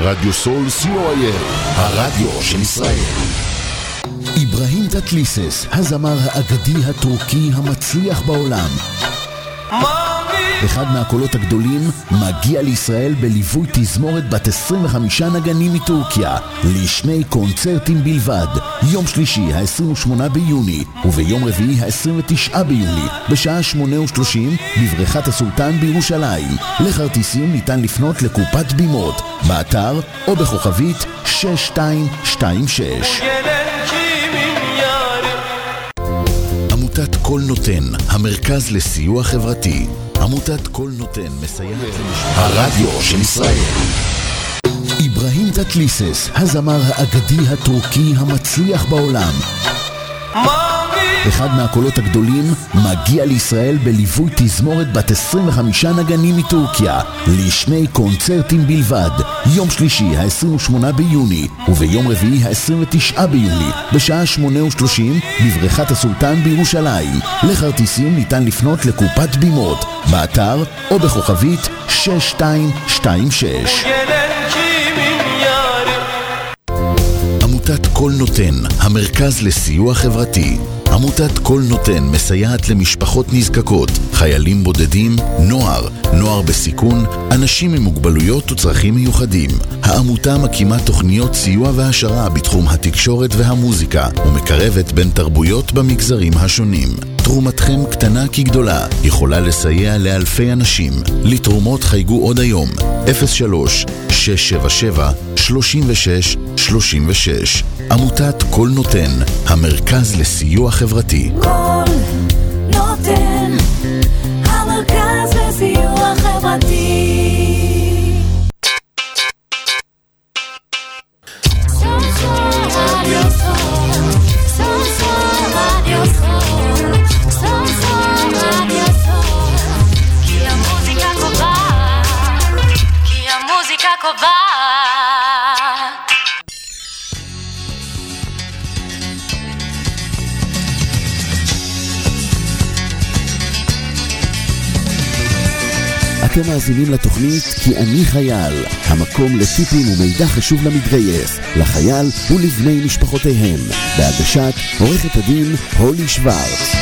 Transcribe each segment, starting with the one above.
רדיו סול co.il, הרדיו של ישראל. איברהים טטליסס, הזמר האגדי הטורקי המצליח בעולם. אחד מהקולות הגדולים מגיע לישראל בליווי תזמורת בת 25 נגנים מטורקיה לשני קונצרטים בלבד, יום שלישי ה-28 ביוני וביום רביעי ה-29 ביוני בשעה 8:30 בבריכת הסולטן בירושלים. לכרטיסים ניתן לפנות לקופת בימות באתר או בכוכבית 6226. עמותת כל נותן, המרכז לסיוע חברתי. עמותת כל נותן מסייעת הרדיו של ישראל. איברהים טטליסס, הזמר האגדי הטורקי המצליח בעולם. אחד מהקולות הגדולים מגיע לישראל בליווי תזמורת בת 25 נגנים מטורקיה לשני קונצרטים בלבד, יום שלישי ה-28 ביוני וביום רביעי ה-29 ביוני בשעה 8:30 בבריכת הסולטן בירושלים. לכרטיסים ניתן לפנות לקופת בימות באתר או בכוכבית 6226. עמותת כל נותן, המרכז לסיוע חברתי. עמותת כל נותן מסייעת למשפחות נזקקות, חיילים בודדים, נוער בסיכון, אנשים עם מוגבלויות וצרכים מיוחדים. העמותה מקימה תוכניות סיוע והשרה בתחום התקשורת והמוזיקה ומקרבת בין תרבויות במגזרים השונים. תרומתכם קטנה כגדולה, יכולה לסייע לאלפי אנשים. לתרומות חייגו עוד היום 03-677-3636. עמותת כל נותן, המרכז לסיוע חברתי. כל נותן, המרכז לסיוע חברתי. אתם מאזינים לתוכנית כי אני חייל, המקום לטיפים ומידע חשוב למתגייס, לחייל ולבני משפחותיהם, בהגשת עורכת הדין הולי שוורץ.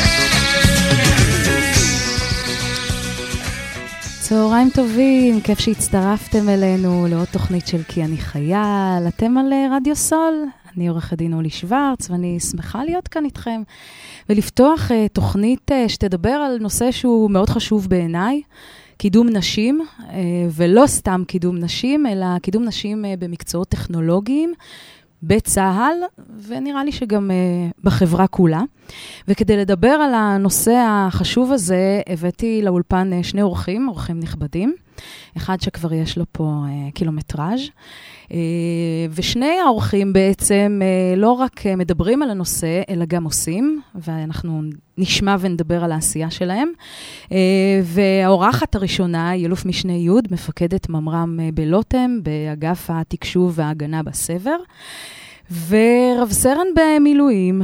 צהריים טובים, כיף שהצטרפתם אלינו לעוד תוכנית של כי אני חייל. אתם על רדיו סול, אני עורכת דין הולי שוורץ ואני שמחה להיות כאן איתכם ולפתוח תוכנית שתדבר על נושא שהוא מאוד חשוב בעיניי, קידום נשים, ולא סתם קידום נשים, אלא קידום נשים במקצועות טכנולוגיים, בצהל, ונראה לי שגם בחברה כולה. וכדי לדבר על הנושא החשוב הזה, הבאתי לאולפן שני אורחים נכבדים. אחד שכבר יש לו פה קילומטראז', ושני האורחים בעצם לא רק מדברים על הנושא, אלא גם עושים, ואנחנו נשמע ונדבר על העשייה שלהם. והאורחת הראשונה היא אלוף משנה י', מפקדת ממר"ם בלוטם, באגף התקשוב וההגנה בסבר, ורב סרן במילואים,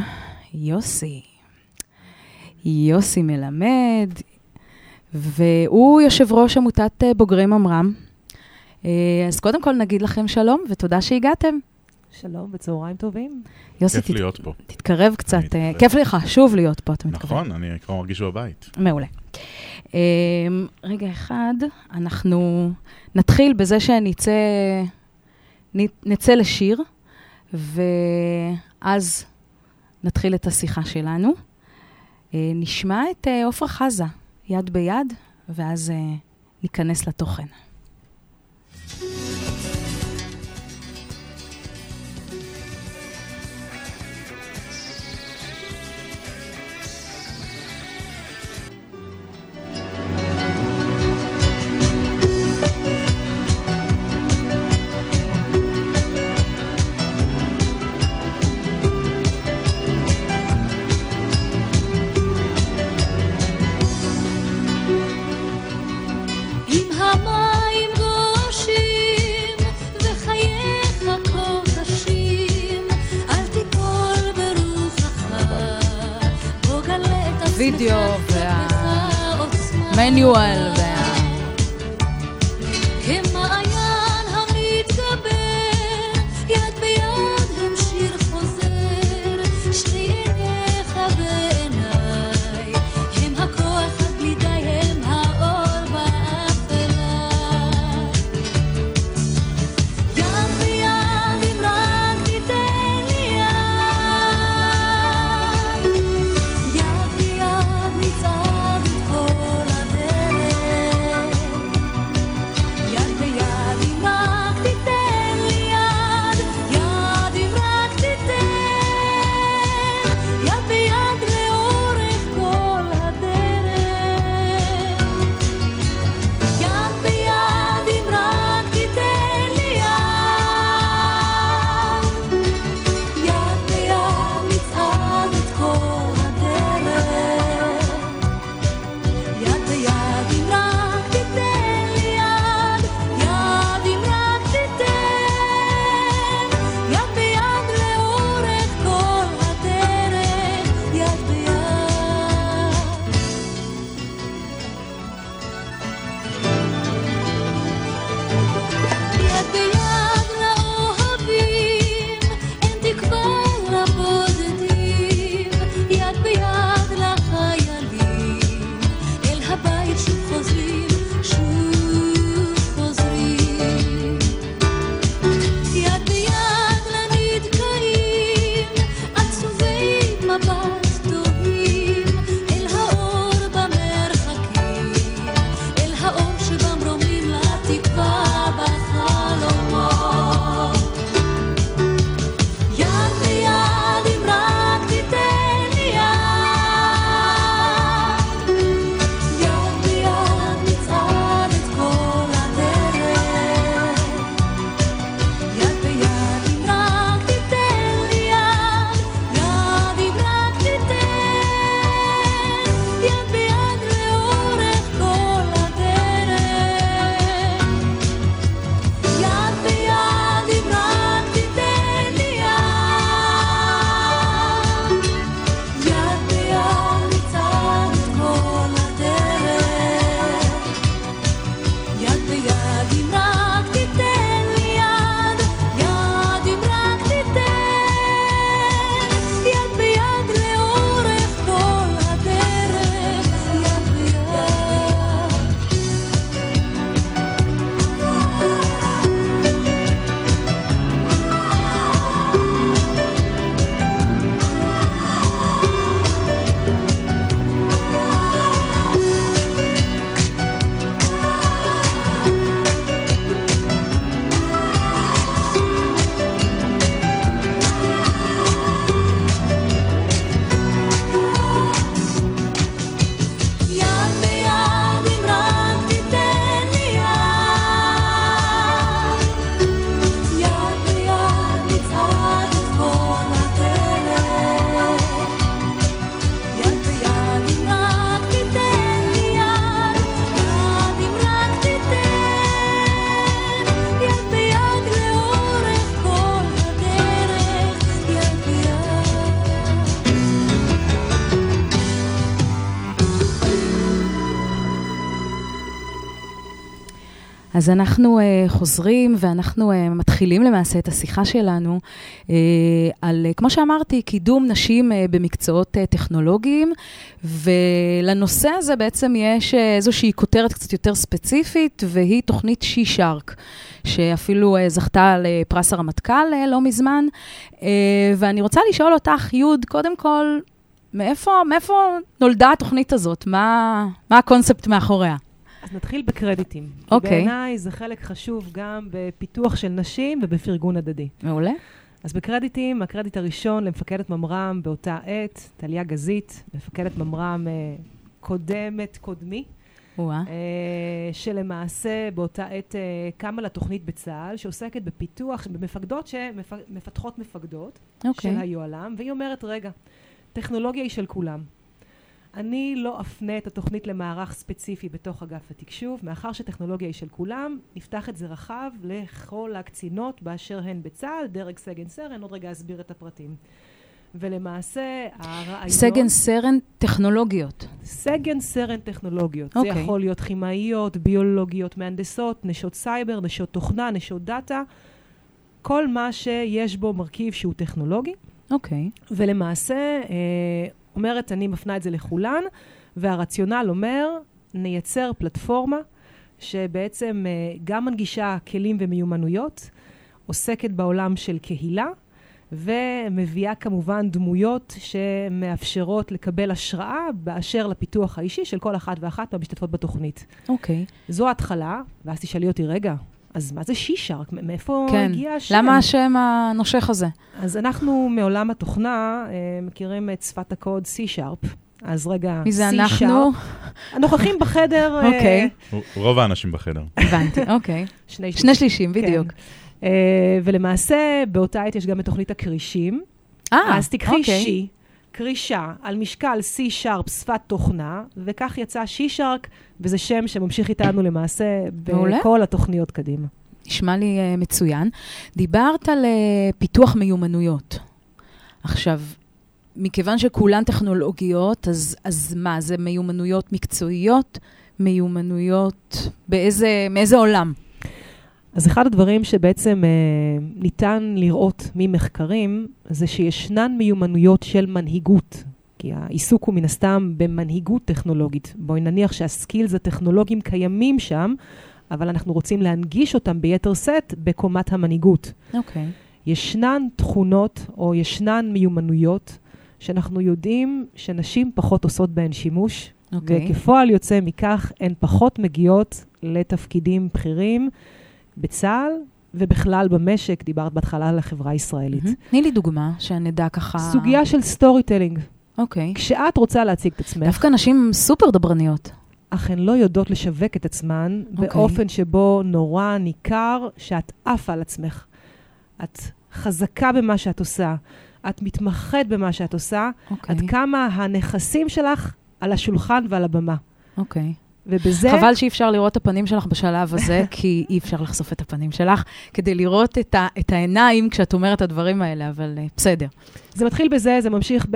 יוסי מלמד, והוא יושב ראש עמותת בוגרי ממר"ם. אז קודם כל נגיד לכם שלום ותודה שהגעתם. שלום, בצהריים טובים. יוסי, כיף להיות פה. תתקרב קצת. כיף לך שוב להיות פה, אתה מתקרב. נכון, אני כבר מרגיש בבית. מעולה. רגע אחד, אנחנו נתחיל בזה נצא לשיר, ואז נתחיל את השיחה שלנו. נשמע את עופרה חזה, יד ביד, ואז ניכנס לתוכן. וידאו והמניואל כמעיין המתגבר אז אנחנו חוזרים ואנחנו מתחילים למעשה את השיחה שלנו על, כמו שאמרתי, קידום נשים במקצועות טכנולוגיים, ולנושא הזה בעצם יש איזושהי כותרת קצת יותר ספציפית, והיא תוכנית She-Shark, שאפילו זכתה לפרס הרמטכ"ל לא מזמן, ואני רוצה לשאול אותך, יוד, קודם כל, מאיפה נולדה התוכנית הזאת? מה הקונספט מאחוריה? אז נתחיל בקרדיטים. אוקיי. בעיניי זה חלק חשוב גם בפיתוח של נשים ובפרגון הדדי. מעולה. אז בקרדיטים, הקרדיט הראשון למפקדת ממר"ם באותה עת, טליה גזית, מפקדת ממר"ם קודמי, שלמעשה באותה עת קמה לתוכנית בצה"ל, שעוסקת בפיתוח, במפקדות שמפתחות מפקדות של היועלם, והיא אומרת, רגע, טכנולוגיה היא של כולם. אני לא אפנה את התוכנית למערך ספציפי בתוך אגף התקשוב, מאחר שטכנולוגיה היא של כולם, נפתח את זה רחב לכל הקצינות באשר הן בצה"ל, דרג סגן סרן, עוד רגע אסביר את הפרטים. ולמעשה הרעיון... סגן סרן טכנולוגיות. סגן סרן טכנולוגיות. זה יכול להיות כימאיות, ביולוגיות, מהנדסות, נשות סייבר, נשות תוכנה, נשות דאטה, כל מה שיש בו מרכיב שהוא טכנולוגי. אוקיי. ולמעשה, אומרת, אני מפנה את זה לכולן, והרציונל אומר, נייצר פלטפורמה שבעצם גם מנגישה כלים ומיומנויות, עוסקת בעולם של קהילה, ומביאה כמובן דמויות שמאפשרות לקבל השראה באשר לפיתוח האישי של כל אחת ואחת מהמשתתפות בתוכנית. אוקיי. זו ההתחלה, ואז תשאלי אותי, רגע, אז מה זה She-Shark? מאיפה הגיע השם? למה השם הנושך הזה? אז אנחנו מעולם התוכנה מכירים את שפת הקוד C-Sharp. אז רגע, מי זה אנחנו? הנוכחים בחדר. אוקיי. רוב האנשים בחדר. הבנתי, אוקיי. שני שלישים, בדיוק. ולמעשה, באותה עת יש גם את תוכנית הקרישים. אז תקחי שי, קרישה, על משקל C-Sharp שפת תוכנה, וכך יצא She-Shark, וזה שם שממשיך איתנו למעשה בכל התוכניות קדימה. נשמע לי מצוין. דיברת על פיתוח מיומנויות. עכשיו, מכיוון שכולן טכנולוגיות, אז מה? זה מיומנויות מקצועיות? מיומנויות מאיזה עולם? אז אחד הדברים שבעצם ניתן לראות ממחקרים, זה שישנן מיומנויות של מנהיגות. כי העיסוק הוא מן הסתם במנהיגות טכנולוגית. בואי נניח שהסקילס הטכנולוגיים קיימים שם, אבל אנחנו רוצים להנגיש אותם ביתר סט בקומת המנהיגות. אוקיי. ישנן תכונות או ישנן מיומנויות שאנחנו יודעים שנשים פחות עושות בהן שימוש, וכפועל יוצא מכך הן פחות מגיעות לתפקידים בכירים בצה"ל ובכלל במשק, דיברת בהתחלה על החברה הישראלית. תני לי דוגמה שנדע ככה... סוגיה של סטורי טלינג. אוקיי. כשאת רוצה להציג את עצמך... דווקא נשים סופר דברניות. אך הן לא יודעות לשווק את עצמן באופן שבו נורא ניכר שאת עפה על עצמך. את חזקה במה שאת עושה, את מתמחת במה שאת עושה, עד כמה הנכסים שלך על השולחן ועל הבמה. אוקיי. ובזה... חבל שאי אפשר לראות את הפנים שלך בשלב הזה, כי אי אפשר לחשוף את הפנים שלך, כדי לראות את העיניים כשאת אומרת את הדברים האלה, אבל בסדר. זה מתחיל בזה, זה ממשיך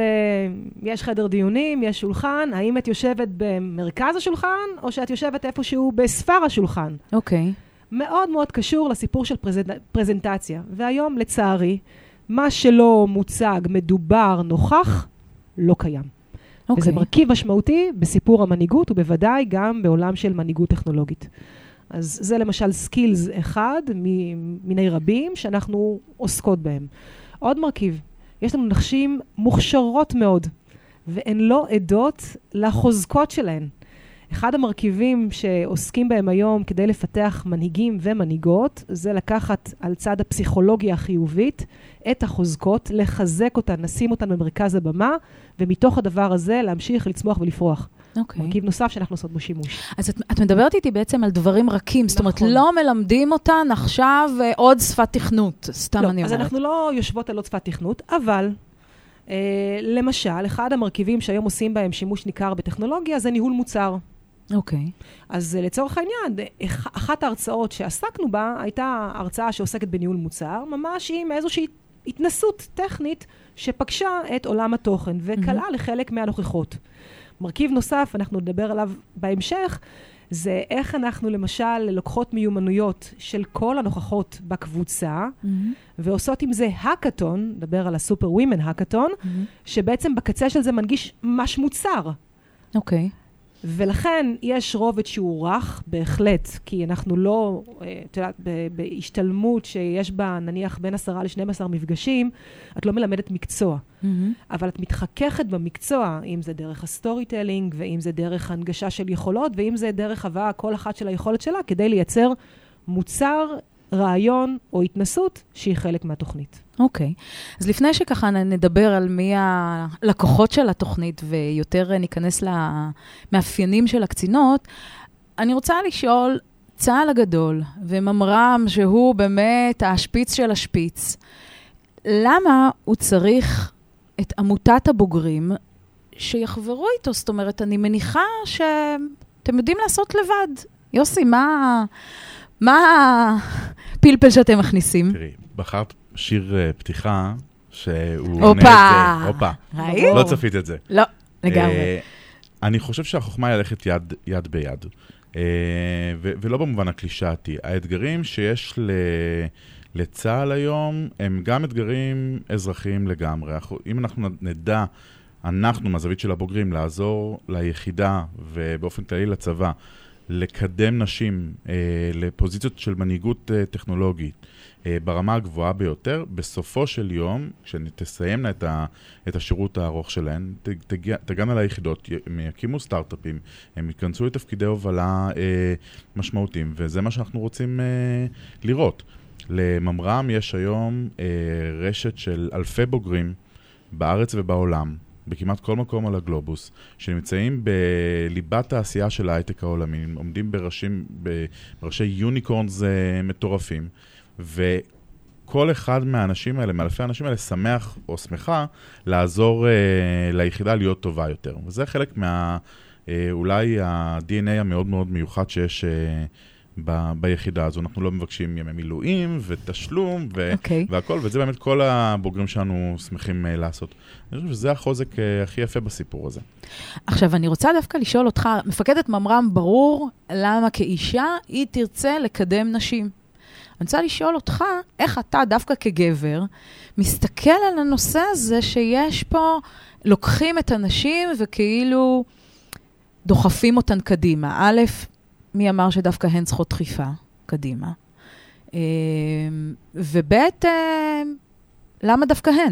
יש חדר דיונים, יש שולחן, האם את יושבת במרכז השולחן, או שאת יושבת איפשהו בספר השולחן? אוקיי. מאוד מאוד קשור לסיפור של פרזנטציה. והיום, לצערי, מה שלא מוצג, מדובר, נוכח, לא קיים. וזה מרכיב משמעותי בסיפור המנהיגות, ובוודאי גם בעולם של מנהיגות טכנולוגית. אז זה למשל סקילס אחד מיני רבים שאנחנו עוסקות בהם. עוד מרכיב, יש לנו נשים מוכשרות מאוד, והן לא עדות לחוזקות שלהן. אחד המרכיבים שעוסקים בהם היום כדי לפתח מנהיגים ומנהיגות, זה לקחת על צד הפסיכולוגיה החיובית את החוזקות, לחזק אותן, נשים אותן במרכז הבמה, ומתוך הדבר הזה להמשיך לצמוח ולפרוח. מרכיב נוסף שאנחנו עושות בו שימוש. אז את מדברת איתי בעצם על דברים רכים, זאת אומרת, לא מלמדים אותן עכשיו עוד שפת תכנות, סתם אני אומרת. אז אנחנו לא יושבות על עוד שפת תכנות, אבל למשל, אחד המרכיבים שהיום עושים בהם שימוש ניכר בטכנולוגיה, זה ניהול מוצר. אוקיי. אז לצורך העניין, אחת ההרצאות שעסקנו בה, הייתה הרצאה שעוסקת בניהול מוצר, ממש עם איזושהי התנסות טכנית שפגשה את עולם התוכן, וקלה לחלק מהנוכחות. מרכיב נוסף, אנחנו נדבר עליו בהמשך, זה איך אנחנו למשל לוקחות מיומנויות של כל הנוכחות בקבוצה, ועושות עם זה האקתון, נדבר על הסופר ווימן האקתון, שבעצם בקצה של זה מנגיש ממש מוצר. אוקיי. ולכן יש רובד שהוא רך, בהחלט, כי אנחנו לא, את יודעת, בהשתלמות שיש בה נניח בין 10 ל-12 מפגשים, את לא מלמדת מקצוע. אבל את מתחככת במקצוע, אם זה דרך הסטורי טלינג, ואם זה דרך הנגשה של יכולות, ואם זה דרך הבאה כל אחת של היכולת שלה, כדי לייצר מוצר, רעיון או התנסות שהיא חלק מהתוכנית. אוקיי. אז לפני שככה נדבר על מי הלקוחות של התוכנית, ויותר ניכנס למאפיינים של הקצינות, אני רוצה לשאול, צהל הגדול וממר"ם שהוא באמת השפיץ של השפיץ, למה הוא צריך את עמותת הבוגרים שיחברו איתו? זאת אומרת, אני מניחה שאתם יודעים לעשות לבד. יוסי, מה הפלפל שאתם מכניסים? תראי, בחרת שיר פתיחה שהוא... אופה! לא צפית את זה. לא, לגמרי. אני חושב שהחוכמה היא ללכת יד ביד. ולא במובן הקלישאתי. האתגרים שיש לצה"ל היום הם גם אתגרים אזרחיים לגמרי. אם אנחנו נדע, אנחנו מהזווית של הבוגרים, לעזור ליחידה ובאופן כללי לצבא, לקדם נשים לפוזיציות של מנהיגות טכנולוגית ברמה הגבוהה ביותר, בסופו של יום, כשתסיימנה את השירות הארוך שלהן, תגענה ליחידות, הם יקימו סטארט-אפים, הם ייכנסו לתפקידי הובלה משמעותיים, וזה מה שאנחנו רוצים לראות. לממר"ם יש היום רשת של אלפי בוגרים בארץ ובעולם, בכמעט כל מקום על הגלובוס, שנמצאים בליבת העשייה של ההייטק העולמי, עומדים בראשי יוניקורנס מטורפים, וכל אחד מהאנשים האלה, מאלפי האנשים האלה, שמח או שמחה לעזור ליחידה להיות טובה יותר. וזה חלק אולי ה-DNA המאוד מאוד מיוחד שיש ביחידה הזו. אנחנו לא מבקשים ימי מילואים ותשלום והכל, וזה באמת כל הבוגרים שלנו שמחים לעשות. אני חושב שזה החוזק הכי יפה בסיפור הזה. עכשיו, אני רוצה דווקא לשאול אותך, מפקדת ממר"ם ברור למה כאישה היא תרצה לקדם נשים. אני רוצה לשאול אותך, איך אתה דווקא כגבר מסתכל על הנושא הזה שיש פה, לוקחים את הנשים וכאילו דוחפים אותן קדימה. א', מי אמר שדווקא הן צריכות דחיפה קדימה? וב', למה דווקא הן?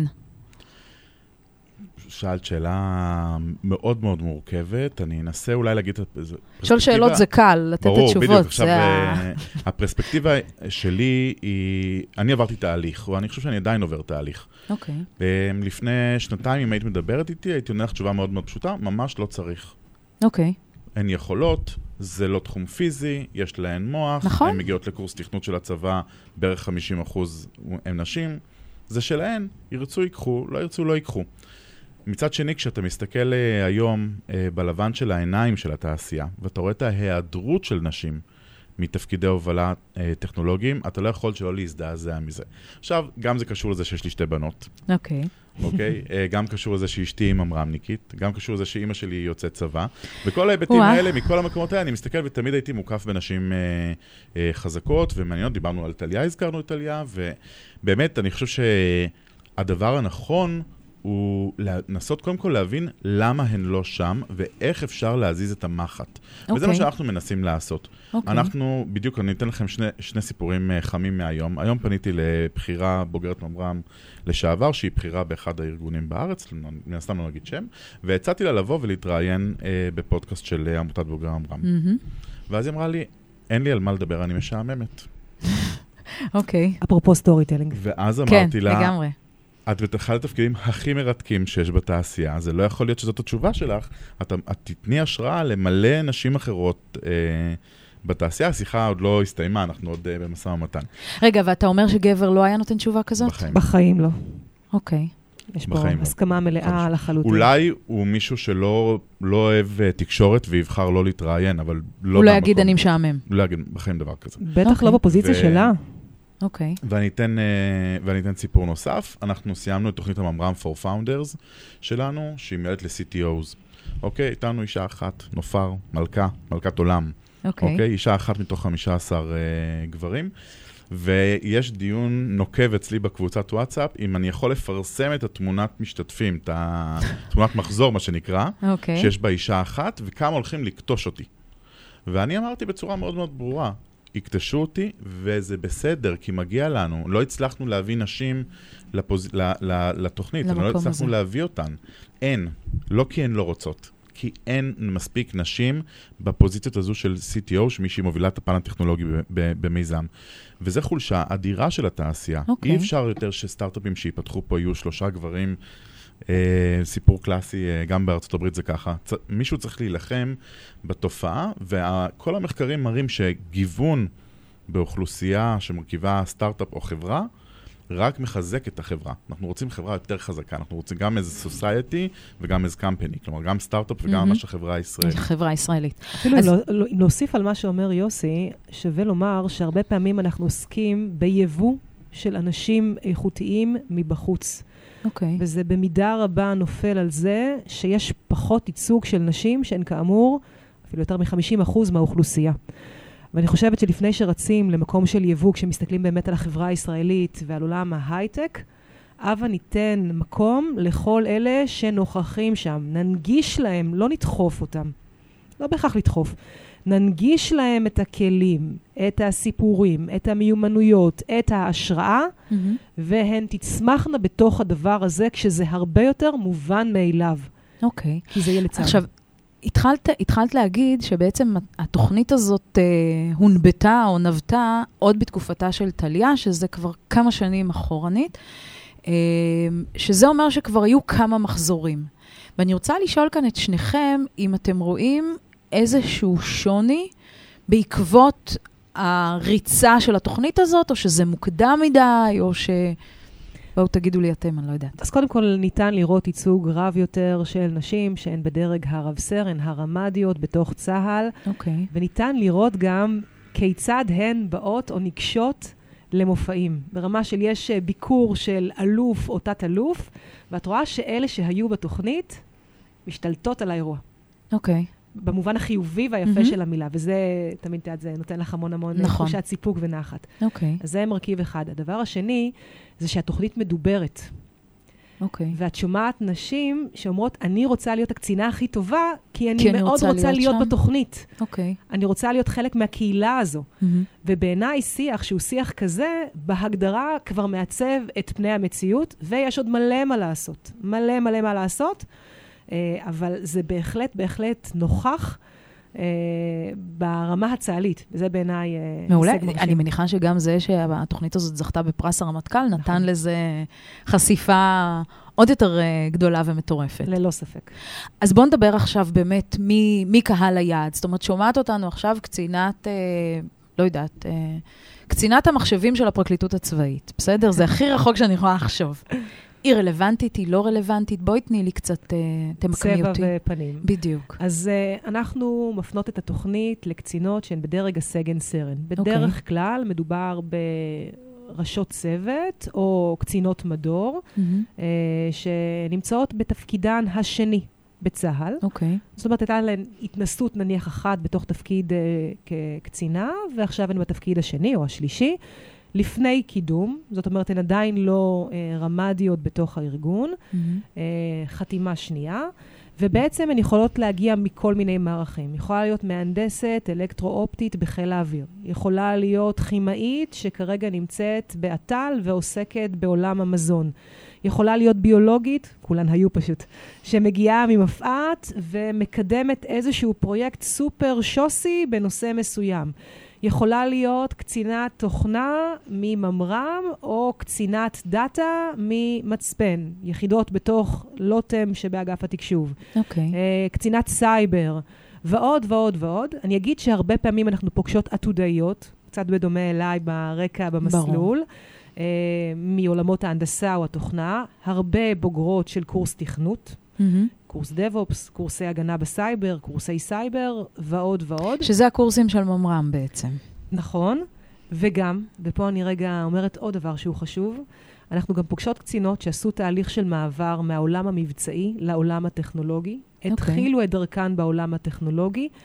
שאלת שאלה מאוד מאוד מורכבת, אני אנסה אולי להגיד... שואל שאלות זה קל, לתת את התשובות. ברור, בדיוק. עכשיו, הפרספקטיבה שלי היא... אני עברתי תהליך, ואני חושב שאני עדיין עובר תהליך. אוקיי. לפני שנתיים, אם היית מדברת איתי, הייתי עונה לך תשובה מאוד מאוד פשוטה, ממש לא צריך. אוקיי. הן יכולות, זה לא תחום פיזי, יש להן מוח, נכון. הן מגיעות לקורס תכנות של הצבא, בערך 50% הן נשים, זה שלהן, ירצו ייקחו, לא ירצו לא ייקחו. מצד שני, כשאתה מסתכל היום בלבן של העיניים של התעשייה, ואתה רואה את ההיעדרות של נשים מתפקידי הובלה טכנולוגיים, אתה לא יכול שלא להזדעזע מזה. עכשיו, גם זה קשור לזה שיש לי 2 בנות. אוקיי. אוקיי? גם קשור לזה שאשתי היא ממר"מניקית, גם קשור לזה שאימא שלי יוצאת צבא. וכל ההיבטים האלה, מכל המקומות האלה, אני מסתכל ותמיד הייתי מוקף בנשים חזקות ומעניינות. דיברנו על טליה, הזכרנו את טליה, ובאמת אני חושב שהדבר הנכון הוא לנסות קודם כל להבין למה הן לא שם, ואיך אפשר להזיז את המחט. וזה מה שאנחנו מנסים לעשות. אנחנו, בדיוק, אני אתן לכם שני סיפורים חמים מהיום. היום פניתי לבחירה בוגרת ממר"ם לשעבר, שהיא בחירה באחד הארגונים בארץ, מנסתם לא נגיד שם, והצעתי לה לבוא ולהתראיין בפודקאסט של עמותת בוגרי ממר"ם. ואז היא אמרה לי, אין לי על מה לדבר, אני משעממת. אוקיי. אפרופו סטורי טלינג. ואז אמרתי לה, כן, לגמרי. את בתחד התפקידים הכי מרתקים שיש בתעשייה, זה לא יכול להיות שזאת התשובה שלך, את תתני השראה למלא נשים אחרות בתעשייה, השיחה עוד לא הסתיימה, אנחנו עוד במשא ומתן. רגע, ואתה אומר שגבר לא היה נותן תשובה כזאת? בחיים לא. אוקיי. יש פה הסכמה מלאה לחלוטין. אולי הוא מישהו שלא אוהב תקשורת ויבחר לא להתראיין, אבל לא... הוא לא יגיד אני משעמם. לא יגיד בחיים דבר כזה. בטח לא בפוזיציה שלה. אוקיי. ואני אתן סיפור נוסף. אנחנו סיימנו את תוכנית הממר"ם for Founders שלנו, שהיא מיועדת ל-CTOs. אוקיי, איתנו אישה אחת, נופר, מלכת עולם. אוקיי? אישה אחת מתוך 15 גברים. ויש דיון נוקב אצלי בקבוצת וואטסאפ, אם אני יכול לפרסם את התמונת משתתפים, את התמונת מחזור, מה שנקרא, שיש בה אישה אחת, וכמה הולכים לקטוש אותי. ואני אמרתי בצורה מאוד מאוד ברורה, יקטשו אותי, וזה בסדר, כי מגיע לנו. לא הצלחנו להביא נשים לתוכנית, לא הצלחנו להביא אותן. אין, לא כי הן לא רוצות. כי אין מספיק נשים בפוזיציות הזו של CTO, שמישהי מובילה את הפן הטכנולוגי במיזם. וזה חולשה אדירה של התעשייה. אי אפשר יותר שסטארט-אפים שיפתחו פה יהיו 3 גברים, סיפור קלאסי, גם בארצות הברית זה ככה. מישהו צריך להילחם בתופעה, וכל המחקרים מראים שגיוון באוכלוסייה שמרכיבה סטארט-אפ או חברה, רק מחזק את החברה. אנחנו רוצים חברה יותר חזקה, אנחנו רוצים גם איזה society וגם איזה company, כלומר גם סטארט-אפ וגם ממש החברה הישראלית. חברה הישראלית. אפילו אם להוסיף על מה שאומר יוסי, שווה לומר שהרבה פעמים אנחנו עוסקים ביבוא של אנשים איכותיים מבחוץ. אוקיי. וזה במידה רבה נופל על זה שיש פחות ייצוג של נשים שהן כאמור, אפילו יותר מ-50% מהאוכלוסייה. ואני חושבת שלפני שרצים למקום של יבוא, כשמסתכלים באמת על החברה הישראלית ועל עולם ההייטק, הבה ניתן מקום לכל אלה שנוכחים שם. ננגיש להם, לא נדחוף אותם. לא בהכרח לדחוף. ננגיש להם את הכלים, את הסיפורים, את המיומנויות, את ההשראה, והן תצמחנה בתוך הדבר הזה, כשזה הרבה יותר מובן מאליו. אוקיי. כי זה יהיה לצד. עכשיו, התחלת להגיד שבעצם התוכנית הזאת הונבטה או נבטה עוד בתקופתה של טליה, שזה כבר כמה שנים אחורנית, שזה אומר שכבר היו כמה מחזורים. ואני רוצה לשאול כאן את שניכם, אם אתם רואים איזשהו שוני בעקבות הריצה של התוכנית הזאת, או שזה מוקדם מדי, או ש... בואו תגידו לי אתם, אני לא יודעת. אז קודם כל ניתן לראות ייצוג רב יותר של נשים שהן בדרג הרב סרן, הרמדיות בתוך צהל. אוקיי. וניתן לראות גם כיצד הן באות או נקשות למופעים. ברמה של יש ביקור של אלוף או תת אלוף, ואת רואה שאלה שהיו בתוכנית משתלטות על האירוע. אוקיי. במובן החיובי והיפה של המילה, וזה תמיד זה נותן לך המון תחושת סיפוק ונחת. אוקיי. אז זה מרכיב אחד. הדבר השני, זה שהתוכנית מדוברת. אוקיי. ואת שומעת נשים שאומרות, אני רוצה להיות הקצינה הכי טובה, כי אני מאוד רוצה להיות בתוכנית. אוקיי. אני רוצה להיות חלק מהקהילה הזו. ובעיניי שיח שהוא שיח כזה, בהגדרה כבר מעצב את פני המציאות, ויש עוד מלא מה לעשות. מלא מה לעשות. אבל זה בהחלט נוכח ברמה הצהלית. וזה בעיניי מעולה. אני מניחה שגם זה שהתוכנית הזאת זכתה בפרס הרמטכ"ל, נתן לזה חשיפה עוד יותר גדולה ומטורפת. ללא ספק. אז בואו נדבר עכשיו באמת מי קהל היעד. זאת אומרת, שומעת אותנו עכשיו קצינת, לא יודעת, קצינת המחשבים של הפרקליטות הצבאית. בסדר? זה הכי רחוק שאני יכולה לחשוב. היא רלוונטית, היא לא רלוונטית, בואי תני לי קצת, תמקמי אותי. צבע ופנים. בדיוק. אז אנחנו מפנות את התוכנית לקצינות שהן בדרג הסגן סרן. בדרך כלל מדובר בראשות צוות או קצינות מדור, שנמצאות בתפקידן השני בצהל. אוקיי. זאת אומרת, הייתה להן התנסות נניח אחת בתוך תפקיד כקצינה, ועכשיו הן בתפקיד השני או השלישי. לפני קידום, זאת אומרת, הן עדיין לא רמדיות בתוך הארגון, חתימה שנייה, ובעצם הן יכולות להגיע מכל מיני מערכים. יכולה להיות מהנדסת, אלקטרו-אופטית בחיל האוויר. יכולה להיות כימאית שכרגע נמצאת באטל ועוסקת בעולם המזון. יכולה להיות ביולוגית, כולן היו פשוט, שמגיעה ממפעת ומקדמת איזשהו פרויקט סופר שוסי בנושא מסוים. יכולה להיות קצינת תוכנה מממר"ם, או קצינת דאטה ממצפן, יחידות בתוך לוטם שבאגף התקשוב. אוקיי. קצינת סייבר, ועוד ועוד ועוד. אני אגיד שהרבה פעמים אנחנו פוגשות עתודאיות, קצת בדומה אליי ברקע במסלול, מעולמות ההנדסה או התוכנה, הרבה בוגרות של קורס תכנות, קורס דב-אופס, קורסי הגנה בסייבר, קורסי סייבר, ועוד ועוד. שזה הקורסים של ממר"ם בעצם. נכון, וגם, ופה אני רגע אומרת עוד דבר שהוא חשוב, אנחנו גם פוגשות קצינות שעשו תהליך של מעבר מהעולם המבצעי לעולם הטכנולוגי, התחילו את דרכן בעולם הטכנולוגי,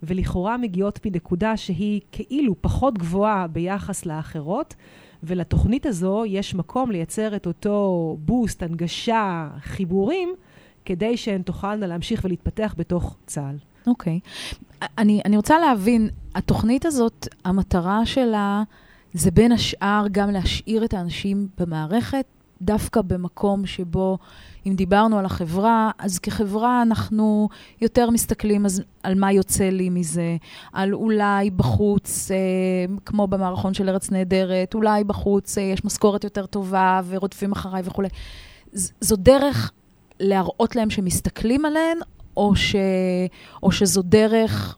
ולכאורה מגיעות מנקודה שהיא כאילו פחות גבוהה ביחס לאחרות, ולתוכנית הזו יש מקום לייצר את אותו בוסט, הנגשה, חיבורים, כדי שהן תוכלנה להמשיך ולהתפתח בתוך צה"ל. אוקיי. אני רוצה להבין, התוכנית הזאת, המטרה שלה זה בין השאר גם להשאיר את האנשים במערכת, דווקא במקום שבו, אם דיברנו על החברה, אז כחברה אנחנו יותר מסתכלים על מה יוצא לי מזה, על אולי בחוץ, כמו במערכון של ארץ נהדרת, אולי בחוץ יש משכורת יותר טובה ורודפים אחריי וכו'. זו דרך להראות להם שמסתכלים עליהן, או שזו דרך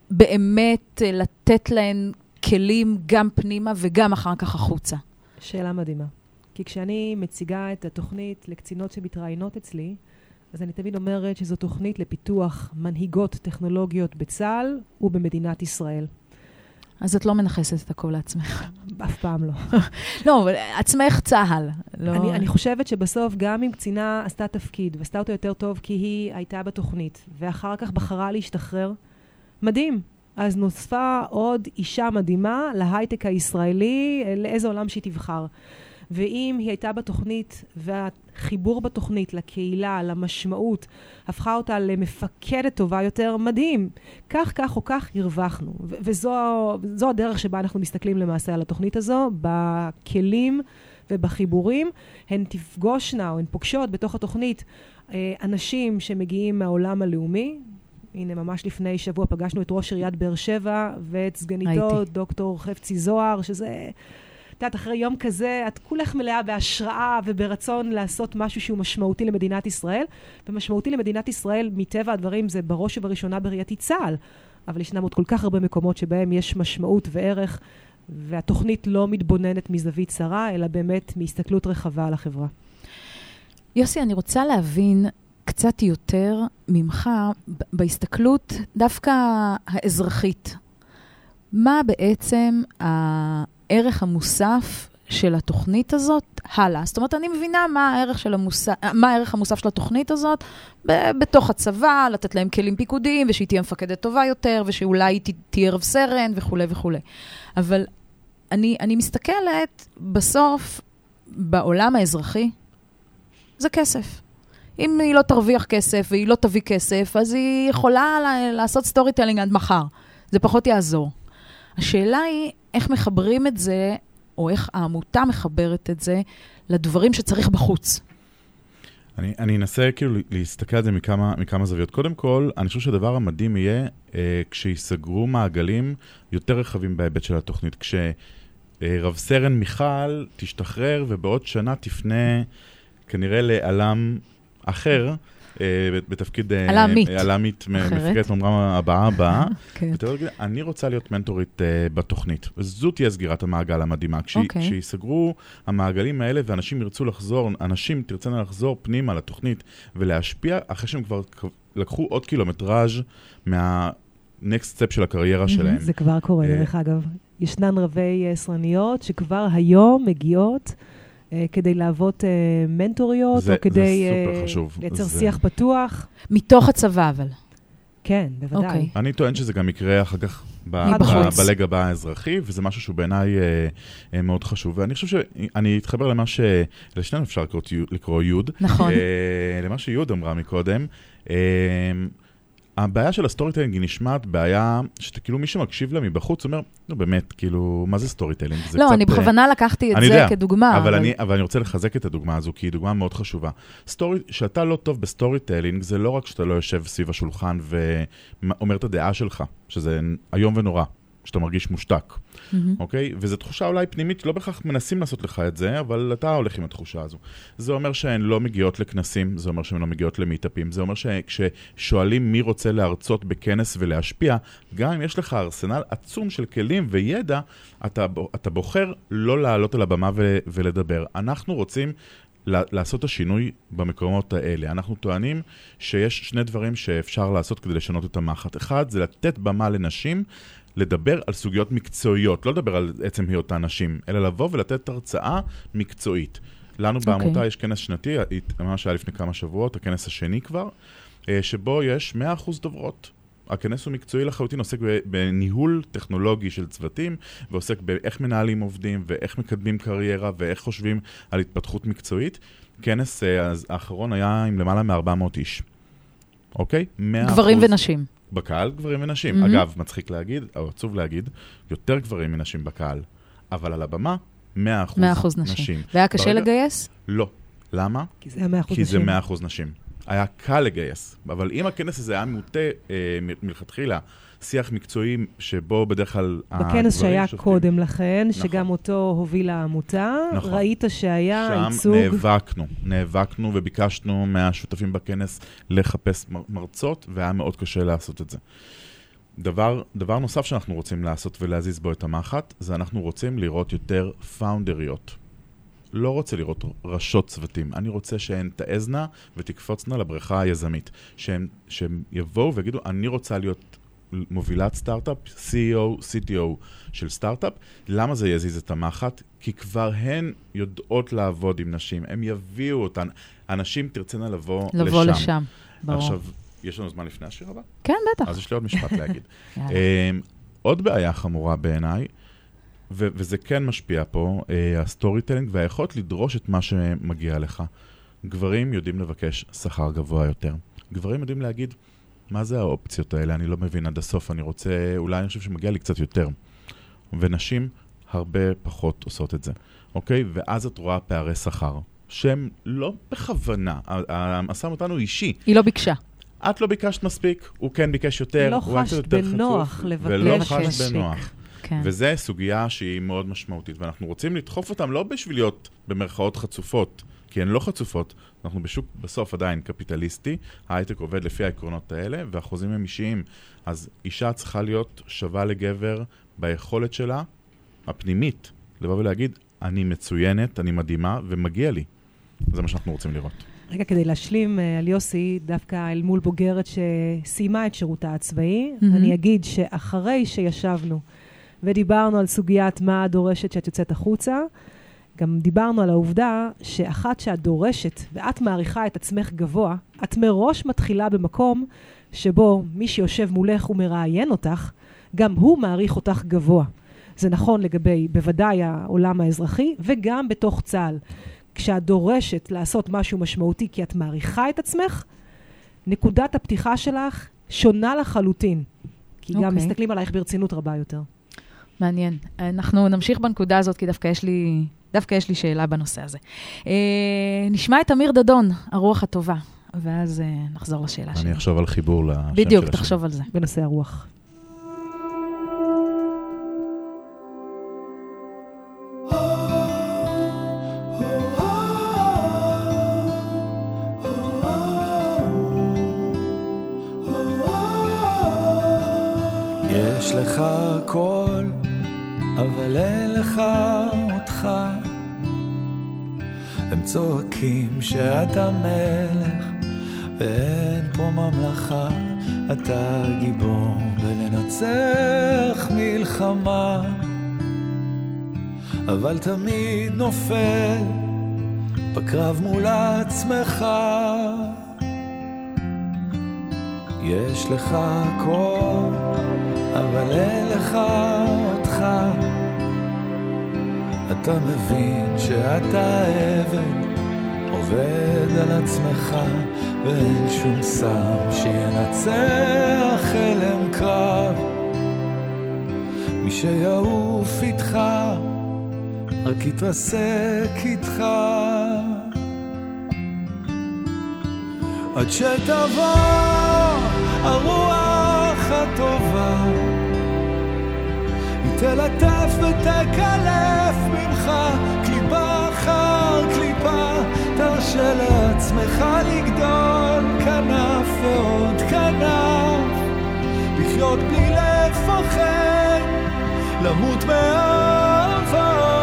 באמת לתת להן כלים גם פנימה וגם אחר כך החוצה? שאלה מדהימה. כי כשאני מציגה את התוכנית לקצינות שמתראיינות אצלי, אז אני תמיד אומרת שזו תוכנית לפיתוח מנהיגות טכנולוגיות בצה"ל ובמדינת ישראל. אז את לא מנחסת את הכל לעצמך. אף פעם לא. לא, עצמך צה"ל. אני חושבת שבסוף גם אם קצינה עשתה תפקיד, ועשתה אותו יותר טוב כי היא הייתה בתוכנית, ואחר כך בחרה להשתחרר, מדהים. אז נוספה עוד אישה מדהימה להייטק הישראלי, לאיזה עולם שהיא תבחר. ואם היא הייתה בתוכנית, והחיבור בתוכנית לקהילה, למשמעות, הפכה אותה למפקדת טובה יותר, מדהים. כך או כך הרווחנו. וזו הדרך שבה אנחנו מסתכלים למעשה על התוכנית הזו, בכלים ובחיבורים. הן תפגושנה או הן פוגשות בתוך התוכנית אנשים שמגיעים מהעולם הלאומי. הנה, ממש לפני שבוע פגשנו את ראש עיריית באר שבע ואת סגניתו, דוקטור חפצי זוהר, שזה... את יודעת, אחרי יום כזה, את כולך מלאה בהשראה וברצון לעשות משהו שהוא משמעותי למדינת ישראל, ומשמעותי למדינת ישראל, מטבע הדברים, זה בראש ובראשונה בראייתי צה"ל, אבל ישנם עוד כל כך הרבה מקומות שבהם יש משמעות וערך, והתוכנית לא מתבוננת מזווית צרה, אלא באמת מהסתכלות רחבה על החברה. יוסי, אני רוצה להבין קצת יותר ממך, בהסתכלות דווקא האזרחית. מה בעצם הערך המוסף של התוכנית הזאת הלאה? זאת אומרת, אני מבינה מה הערך המוסף של התוכנית הזאת בתוך הצבא, לתת להם כלים פיקודיים, ושהיא תהיה מפקדת טובה יותר, ושאולי תהיה רב סרן וכו' וכו'. אבל אני מסתכלת בסוף בעולם האזרחי, זה כסף. אם היא לא תרוויח כסף והיא לא תביא כסף, אז היא יכולה לעשות סטורי טלינג עד מחר. זה פחות יעזור. השאלה היא איך מחברים את זה, או איך העמותה מחברת את זה, לדברים שצריך בחוץ. אני אנסה כאילו להסתכל על זה מכמה זוויות. קודם כל, אני חושב שהדבר המדהים יהיה כשיסגרו מעגלים יותר רחבים בהיבט של התוכנית. כשרב סרן מיכל תשתחרר ובעוד שנה תפנה כנראה לעלם אחר, בתפקיד עלמית מפקדת ממר"ם הבאה, אני רוצה להיות מנטורית בתוכנית. וזו תהיה סגירת המעגל המדהימה. כשיסגרו המעגלים האלה ואנשים ירצו לחזור, אנשים תרצנה לחזור פנימה לתוכנית ולהשפיע, אחרי שהם כבר לקחו עוד קילומטראז' מה-next step של הקריירה שלהם. זה כבר קורה, דרך אגב. ישנן רבי סרניות שכבר היום מגיעות כדי לעבוד מנטוריות, או כדי לייצר שיח פתוח. מתוך הצבא, אבל. כן, בוודאי. אני טוען שזה גם יקרה אחר כך בלג הבא האזרחי, וזה משהו שהוא בעיניי מאוד חשוב. ואני חושב שאני אתחבר למה שלשנינו אפשר לקרוא יוד. נכון. למה שיוד אמרה מקודם. הבעיה של הסטורי טיילינג היא נשמעת בעיה שכאילו מי שמקשיב לה מבחוץ אומר, נו באמת, כאילו, מה זה סטורי טיילינג? לא, אני בכוונה לקחתי את זה כדוגמה. אבל אני רוצה לחזק את הדוגמה הזו, כי היא דוגמה מאוד חשובה. שאתה לא טוב בסטורי טיילינג, זה לא רק שאתה לא יושב סביב השולחן ואומר את הדעה שלך, שזה היום ונורא, שאתה מרגיש מושתק. אוקיי? וזו תחושה אולי פנימית, לא בכך מנסים לעשות לך את זה, אבל אתה הולך עם התחושה הזו. זה אומר שהן לא מגיעות לכנסים, זה אומר שהן לא מגיעות למיטאפים, זה אומר שכששואלים מי רוצה להרצות בכנס ולהשפיע, גם אם יש לך ארסנל עצום של כלים וידע, אתה בוחר לא לעלות על הבמה ולדבר. אנחנו רוצים לעשות את השינוי במקומות האלה. אנחנו טוענים שיש שני דברים שאפשר לעשות כדי לשנות את המחט. אחד, זה לתת במה לנשים, לדבר על סוגיות מקצועיות, לא לדבר על עצם היותן נשים, אלא לבוא ולתת הרצאה מקצועית. לנו בעמותה יש כנס שנתי, ממש היה לפני כמה שבועות, הכנס השני כבר, שבו יש 100% דוברות. הכנס הוא מקצועי לחלוטין, עוסק בניהול טכנולוגי של צוותים, ועוסק באיך מנהלים עובדים, ואיך מקדמים קריירה, ואיך חושבים על התפתחות מקצועית. כנס האחרון היה עם למעלה מ-400 איש. אוקיי? 100%. גברים ונשים. בקהל, גברים ונשים. אגב, מצחיק להגיד, או עצוב להגיד, יותר גברים מנשים בקהל. אבל על הבמה, 100% נשים. והיה קשה לגייס? לא. למה? כי זה 100% נשים. כי זה 100% נשים. היה קל לגייס, אבל אם הכנס הזה היה מוטה מלכתחילה, שיח מקצועי שבו בדרך כלל... בכנס שהיה קודם לכן, שגם אותו הובילה העמותה, ראית שהיה ייצוג... שם נאבקנו וביקשנו מהשותפים בכנס לחפש מרצות, והיה מאוד קשה לעשות את זה. דבר נוסף שאנחנו רוצים לעשות ולהזיז בו את המחט, זה אנחנו רוצים לראות יותר פאונדריות. לא רוצה לראות ראשות צוותים, אני רוצה שהן תעזנה ותקפוצנה לבריכה היזמית. שהם יבואו ויגידו, אני רוצה להיות מובילת סטארט-אפ, CEO, CTO של סטארט-אפ. למה זה יזיז את המחט? כי כבר הן יודעות לעבוד עם נשים, הם יביאו אותן. אנשים תרצנה לבוא לשם. ברור. עכשיו, יש לנו זמן לפני השיר הבא? כן, בטח. אז יש לי עוד משפט להגיד. עוד בעיה חמורה בעיניי, וזה כן משפיע פה, הסטורי טלינג והיכולת לדרוש את מה שמגיע לך. גברים יודעים לבקש שכר גבוה יותר. גברים יודעים להגיד, מה זה האופציות האלה? אני לא מבין עד הסוף, אני רוצה, אולי אני חושב שמגיע לי קצת יותר. ונשים הרבה פחות עושות את זה. אוקיי? ואז את רואה פערי שכר, שהם לא בכוונה. המשא ומתן הוא אישי. היא לא ביקשה. את לא ביקשת מספיק, הוא כן ביקש יותר. לא חשת בנוח לבקש. ולא חשת בנוח. כן. וזה סוגיה שהיא מאוד משמעותית, ואנחנו רוצים לדחוף אותם לא בשביל להיות במרכאות חצופות, כי הן לא חצופות, אנחנו בשוק בסוף עדיין קפיטליסטי, ההייטק עובד לפי העקרונות האלה, והחוזים הם אישיים, אז אישה צריכה להיות שווה לגבר ביכולת שלה, הפנימית, לבוא ולהגיד, אני מצוינת, אני מדהימה, ומגיע לי. זה מה שאנחנו רוצים לראות. רגע, כדי להשלים על יוסי, דווקא אל מול בוגרת שסיימה את שירותה הצבאי, אני אגיד שאחרי שישבנו, ודיברנו על סוגיית מה הדורשת שאת יוצאת החוצה, גם דיברנו על העובדה שאחת שאת דורשת ואת מעריכה את עצמך גבוה, את מראש מתחילה במקום שבו מי שיושב מולך ומראיין אותך, גם הוא מעריך אותך גבוה. זה נכון לגבי בוודאי העולם האזרחי וגם בתוך צה"ל. כשאת דורשת לעשות משהו משמעותי כי את מעריכה את עצמך, נקודת הפתיחה שלך שונה לחלוטין. כי גם מסתכלים עלייך ברצינות רבה יותר. מעניין. אנחנו נמשיך בנקודה הזאת, כי דווקא יש לי שאלה בנושא הזה. נשמע את אמיר דדון, הרוח הטובה, ואז נחזור לשאלה שלי. אני אחשוב על חיבור לשם של השם. בדיוק, תחשוב על זה. בנושא הרוח. יש לך קול, אבל אין לך אותך. הם צועקים שאתה מלך, ואין פה ממלכה. אתה גיבור ולנצח מלחמה, אבל תמיד נופל בקרב מול עצמך. יש לך קול, אבל אין לך אותך. אתה מבין שאתה עבד, עובד על עצמך, ואין שום סם שינצח אלם קרב. מי שיעוף איתך רק יתרסק איתך, עד שתבוא הרוח הטובה, היא תלטף ותקלף ממך קליפה אחר קליפה. תרשה לעצמך לגדול כנף ועוד כנף, לחיות בלי לפחד, למות מאהבה.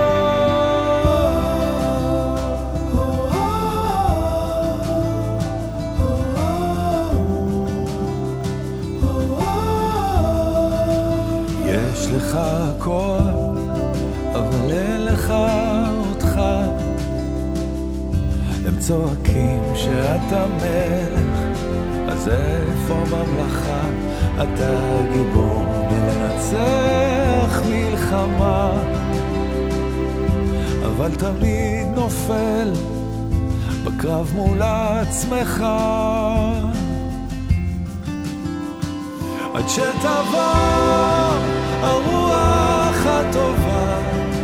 יש לך קול, אבל אין לך אותך. הם צועקים שאתה מלך, אז איפה ממלכה? אתה גיבור בלנצח מלחמה, אבל תמיד נופל בקרב מול עצמך. עד שתבוא הרוח הטובה,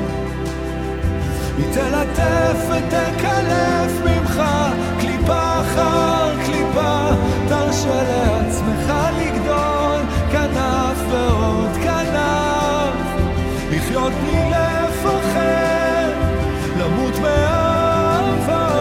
היא תלטף ותקלף ממך קליפה אחר קליפה, תרשה לעצמך לגדול כנף ועוד כנף, לחיות בלי לפחד, למות מאהבה.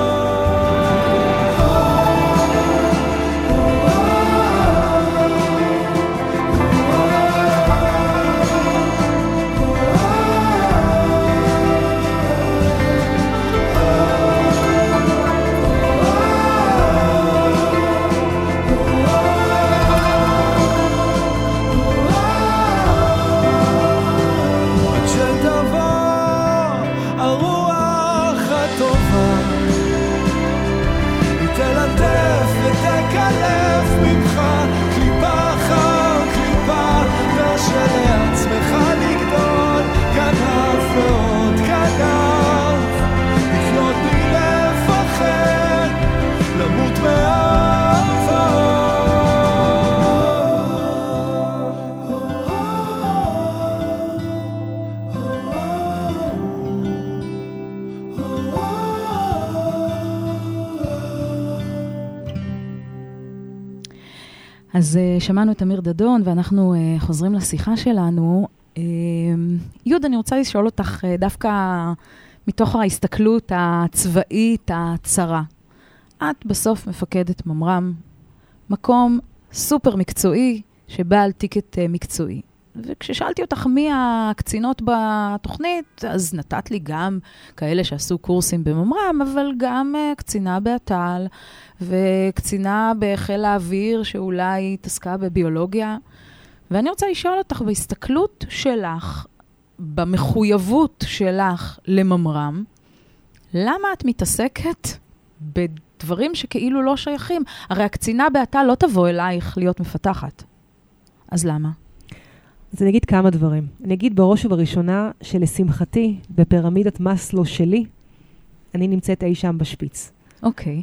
אז שמענו את אמיר דדון, ואנחנו חוזרים לשיחה שלנו. יוד, אני רוצה לשאול אותך דווקא מתוך ההסתכלות הצבאית הצרה. את בסוף מפקדת ממר"ם, מקום סופר מקצועי, שבעל טיקט מקצועי. וכששאלתי אותך מי הקצינות בתוכנית, אז נתת לי גם כאלה שעשו קורסים בממר"ם, אבל גם קצינה באט"ל, וקצינה בחיל האוויר שאולי התעסקה בביולוגיה. ואני רוצה לשאול אותך בהסתכלות שלך, במחויבות שלך לממר"ם, למה את מתעסקת בדברים שכאילו לא שייכים? הרי הקצינה באט"ל לא תבוא אלייך להיות מפתחת. אז למה? אז אני אגיד כמה דברים. אני אגיד בראש ובראשונה שלשמחתי, בפירמידת מסלו שלי, אני נמצאת אי שם בשפיץ. אוקיי.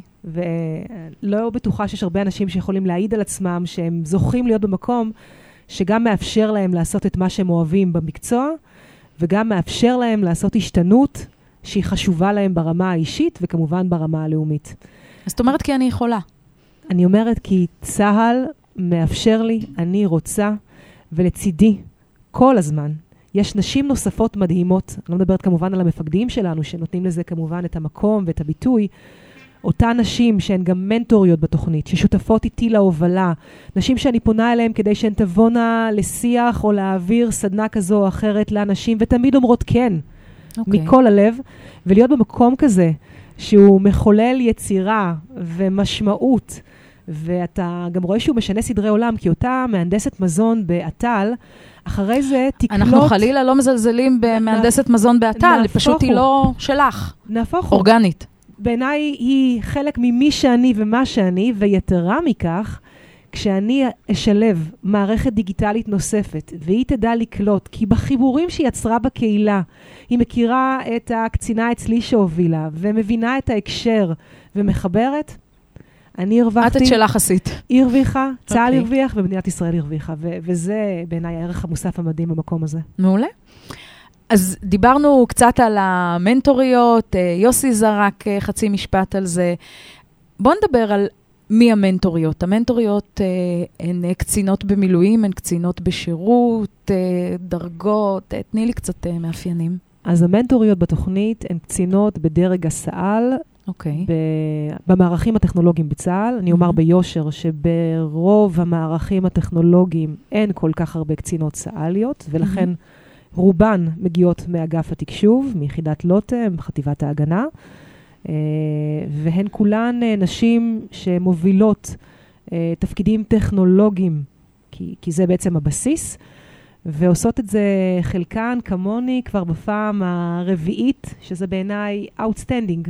ולא בטוחה שיש הרבה אנשים שיכולים להעיד על עצמם שהם זוכים להיות במקום שגם מאפשר להם לעשות את מה שהם אוהבים במקצוע, וגם מאפשר להם לעשות השתנות שהיא חשובה להם ברמה האישית וכמובן ברמה הלאומית. אז זאת אומרת כי אני יכולה. אני אומרת כי צה"ל מאפשר לי, אני רוצה, ולצידי כל הזמן. יש נשים נוספות מדהימות, אני לא מדברת כמובן על המפקדים שלנו, שנותנים לזה כמובן את המקום ואת הביטוי, אותן נשים שהן גם מנטוריות בתוכנית, ששותפות איתי להובלה, נשים שאני פונה אליהן כדי שהן תבונה לשיח או להעביר סדנה כזו או אחרת לאנשים, ותמיד אומרות כן, מכל הלב, ולהיות במקום כזה, שהוא מחולל יצירה ומשמעות, ואתה גם רואה שהוא משנה סדרי עולם, כי אותה מהנדסת מזון באט"ל, אחרי זה תקלוט... אנחנו חלילה לא מזלזלים במהנדסת מזון באט"ל, פשוט היא לא שלך. נהפוך. אורגנית. בעיניי היא חלק ממי שאני ומה שאני, ויתרה מכך, כשאני אשלב מערכת דיגיטלית נוספת, והיא תדע לקלוט, כי בחיבורים שהיא יצרה בקהילה, היא מכירה את הקצינה אצלי שהובילה, ומבינה את ההקשר, ומחברת, אני הרווחתי... את את שלך עשית. היא הרוויחה, צה"ל הרוויח, ומדינת ישראל הרוויחה, וזה בעיניי הערך המוסף המדהים במקום הזה. מעולה. אז דיברנו קצת על המנטוריות, יוסי זרק חצי משפט על זה. בואו נדבר על מי המנטוריות. המנטוריות הן קצינות במילואים, הן קצינות בשירות, דרגות, תני לי קצת מאפיינים. אז המנטוריות בתוכנית הן קצינות בדרג הסעל, במערכים הטכנולוגיים בצה"ל. אני אומר ביושר שברוב המערכים הטכנולוגיים אין כל כך הרבה קצינות סעליות, ולכן רובן מגיעות מאגף התקשוב, מיחידת לוטם, חטיבת ההגנה, והן כולן נשים שמובילות תפקידים טכנולוגיים, כי זה בעצם הבסיס, ועושות את זה חלקן כמוני כבר בפעם הרביעית, שזה בעיניי outstanding.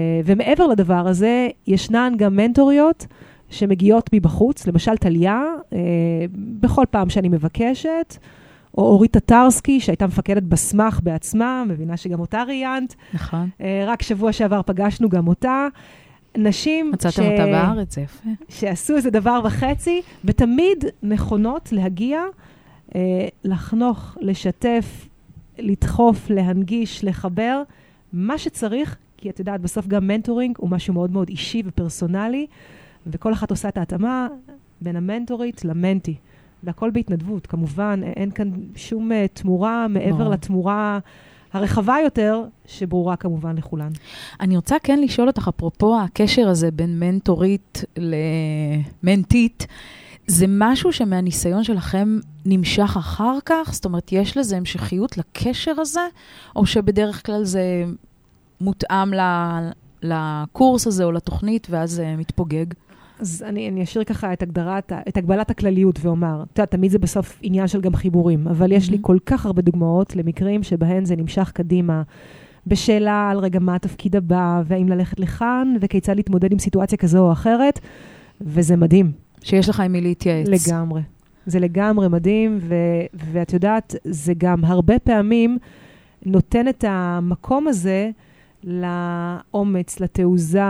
ומעבר לדבר הזה, ישנן גם מנטוריות שמגיעות מבחוץ, למשל טליה, בכל פעם שאני מבקשת, או אורית טטרסקי, שהייתה מפקדת בסמך בעצמה, מבינה שגם אותה ראיינת. נכון. רק שבוע שעבר פגשנו גם אותה. נשים מצאתם אותה בארץ, זה יפה. שעשו איזה דבר וחצי, ותמיד נכונות להגיע, לחנוך, לשתף, לדחוף, להנגיש, לחבר, מה שצריך, כי את יודעת, בסוף גם מנטורינג הוא משהו מאוד מאוד אישי ופרסונלי, וכל אחת עושה את ההתאמה בין המנטורית למנטי. והכל בהתנדבות, כמובן, אין כאן שום תמורה מעבר לתמורה הרחבה יותר, שברורה כמובן לכולן. אני רוצה כן לשאול אותך, אפרופו הקשר הזה בין מנטורית למנטית, זה משהו שמהניסיון שלכם נמשך אחר כך? זאת אומרת, יש לזה המשכיות לקשר הזה? או שבדרך כלל זה מותאם לקורס הזה או לתוכנית, ואז זה מתפוגג? אז אני אשאיר ככה את הגבלת הכלליות ואומר, תמיד זה בסוף עניין של גם חיבורים, אבל יש לי כל כך הרבה דוגמאות למקרים שבהן זה נמשך קדימה, בשאלה על רגע מה התפקיד הבא, והאם ללכת לכאן, וכיצד להתמודד עם סיטואציה כזו או אחרת, וזה מדהים. שיש לך עם מי להתייעץ. לגמרי. זה לגמרי מדהים, ואת יודעת, זה גם הרבה פעמים נותן את המקום הזה, לאומץ, לתעוזה,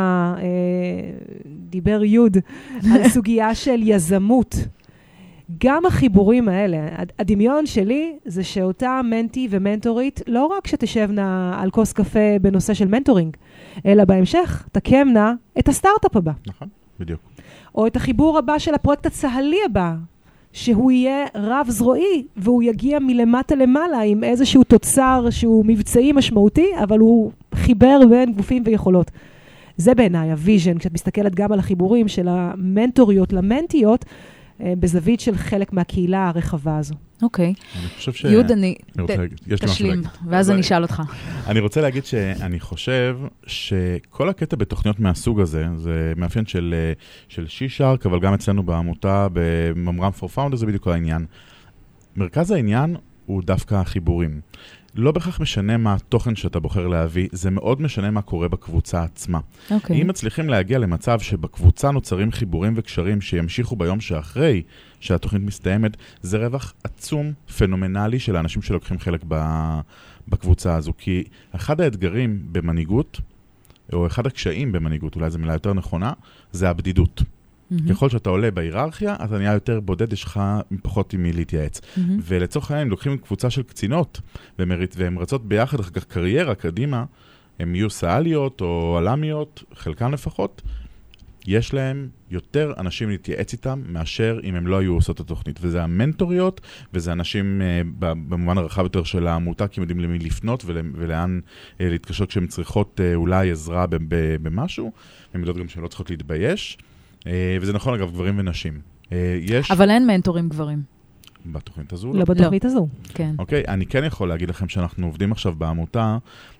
דיבר יוד, על סוגיה של יזמות. גם החיבורים האלה, הדמיון שלי זה שאותה מנטי ומנטורית, לא רק שתשבנה על כוס קפה בנושא של מנטורינג, אלא בהמשך תקמנה את הסטארט-אפ הבא. נכון, בדיוק. או את החיבור הבא של הפרויקט הצהלי הבא, שהוא יהיה רב זרועי, והוא יגיע מלמטה למעלה עם איזשהו תוצר שהוא מבצעי משמעותי, אבל הוא חיבר בין גופים ויכולות. זה בעיניי הוויז'ן, כשאת מסתכלת גם על החיבורים של המנטוריות למנטיות, בזווית של חלק מהקהילה הרחבה הזו. אוקיי. אני חושב ש... יהוד, תשלים, ואז אני אשאל אותך. אני רוצה להגיד שאני חושב שכל הקטע בתוכניות מהסוג הזה, זה מאפיין של C-Shark, אבל גם אצלנו בעמותה, בממר"ם for Founders, זה בדיוק העניין. מרכז העניין הוא דווקא החיבורים. לא בכך משנה מה התוכן שאתה בוחר להביא, זה מאוד משנה מה קורה בקבוצה עצמה. אם מצליחים להגיע למצב שבקבוצה נוצרים חיבורים וקשרים שימשיכו ביום שאחרי שהתוכנית מסתיימת, זה רווח עצום, פנומנלי של האנשים שלוקחים חלק בקבוצה הזו. כי אחד האתגרים במנהיגות, או אחד הקשיים במנהיגות, אולי זו מילה יותר נכונה, זה הבדידות. ככל שאתה עולה בהיררכיה, אתה נהיה יותר בודד, יש לך פחות עם מי להתייעץ. ולצורך העניין, לוקחים קבוצה של קצינות, והן רצות ביחד אחר כך קריירה קדימה, הן יהיו סאליות או אלמיות, חלקן לפחות, יש להם יותר אנשים להתייעץ איתם, מאשר אם הם לא היו עושות את התוכנית. וזה המנטוריות, וזה אנשים במובן הרחב יותר של העמותה, כי הם יודעים למי לפנות ולאן להתקשות כשהן צריכות אולי עזרה במשהו, הן יודעות גם שהן לא צריכות להתבייש. וזה נכון, אגב, גברים ונשים. אבל אין מנטורים גברים. בתוכנית הזו? לא בתוכנית הזו. כן. אוקיי, אני כן יכול להגיד לכם שאנחנו עובדים עכשיו בעמותה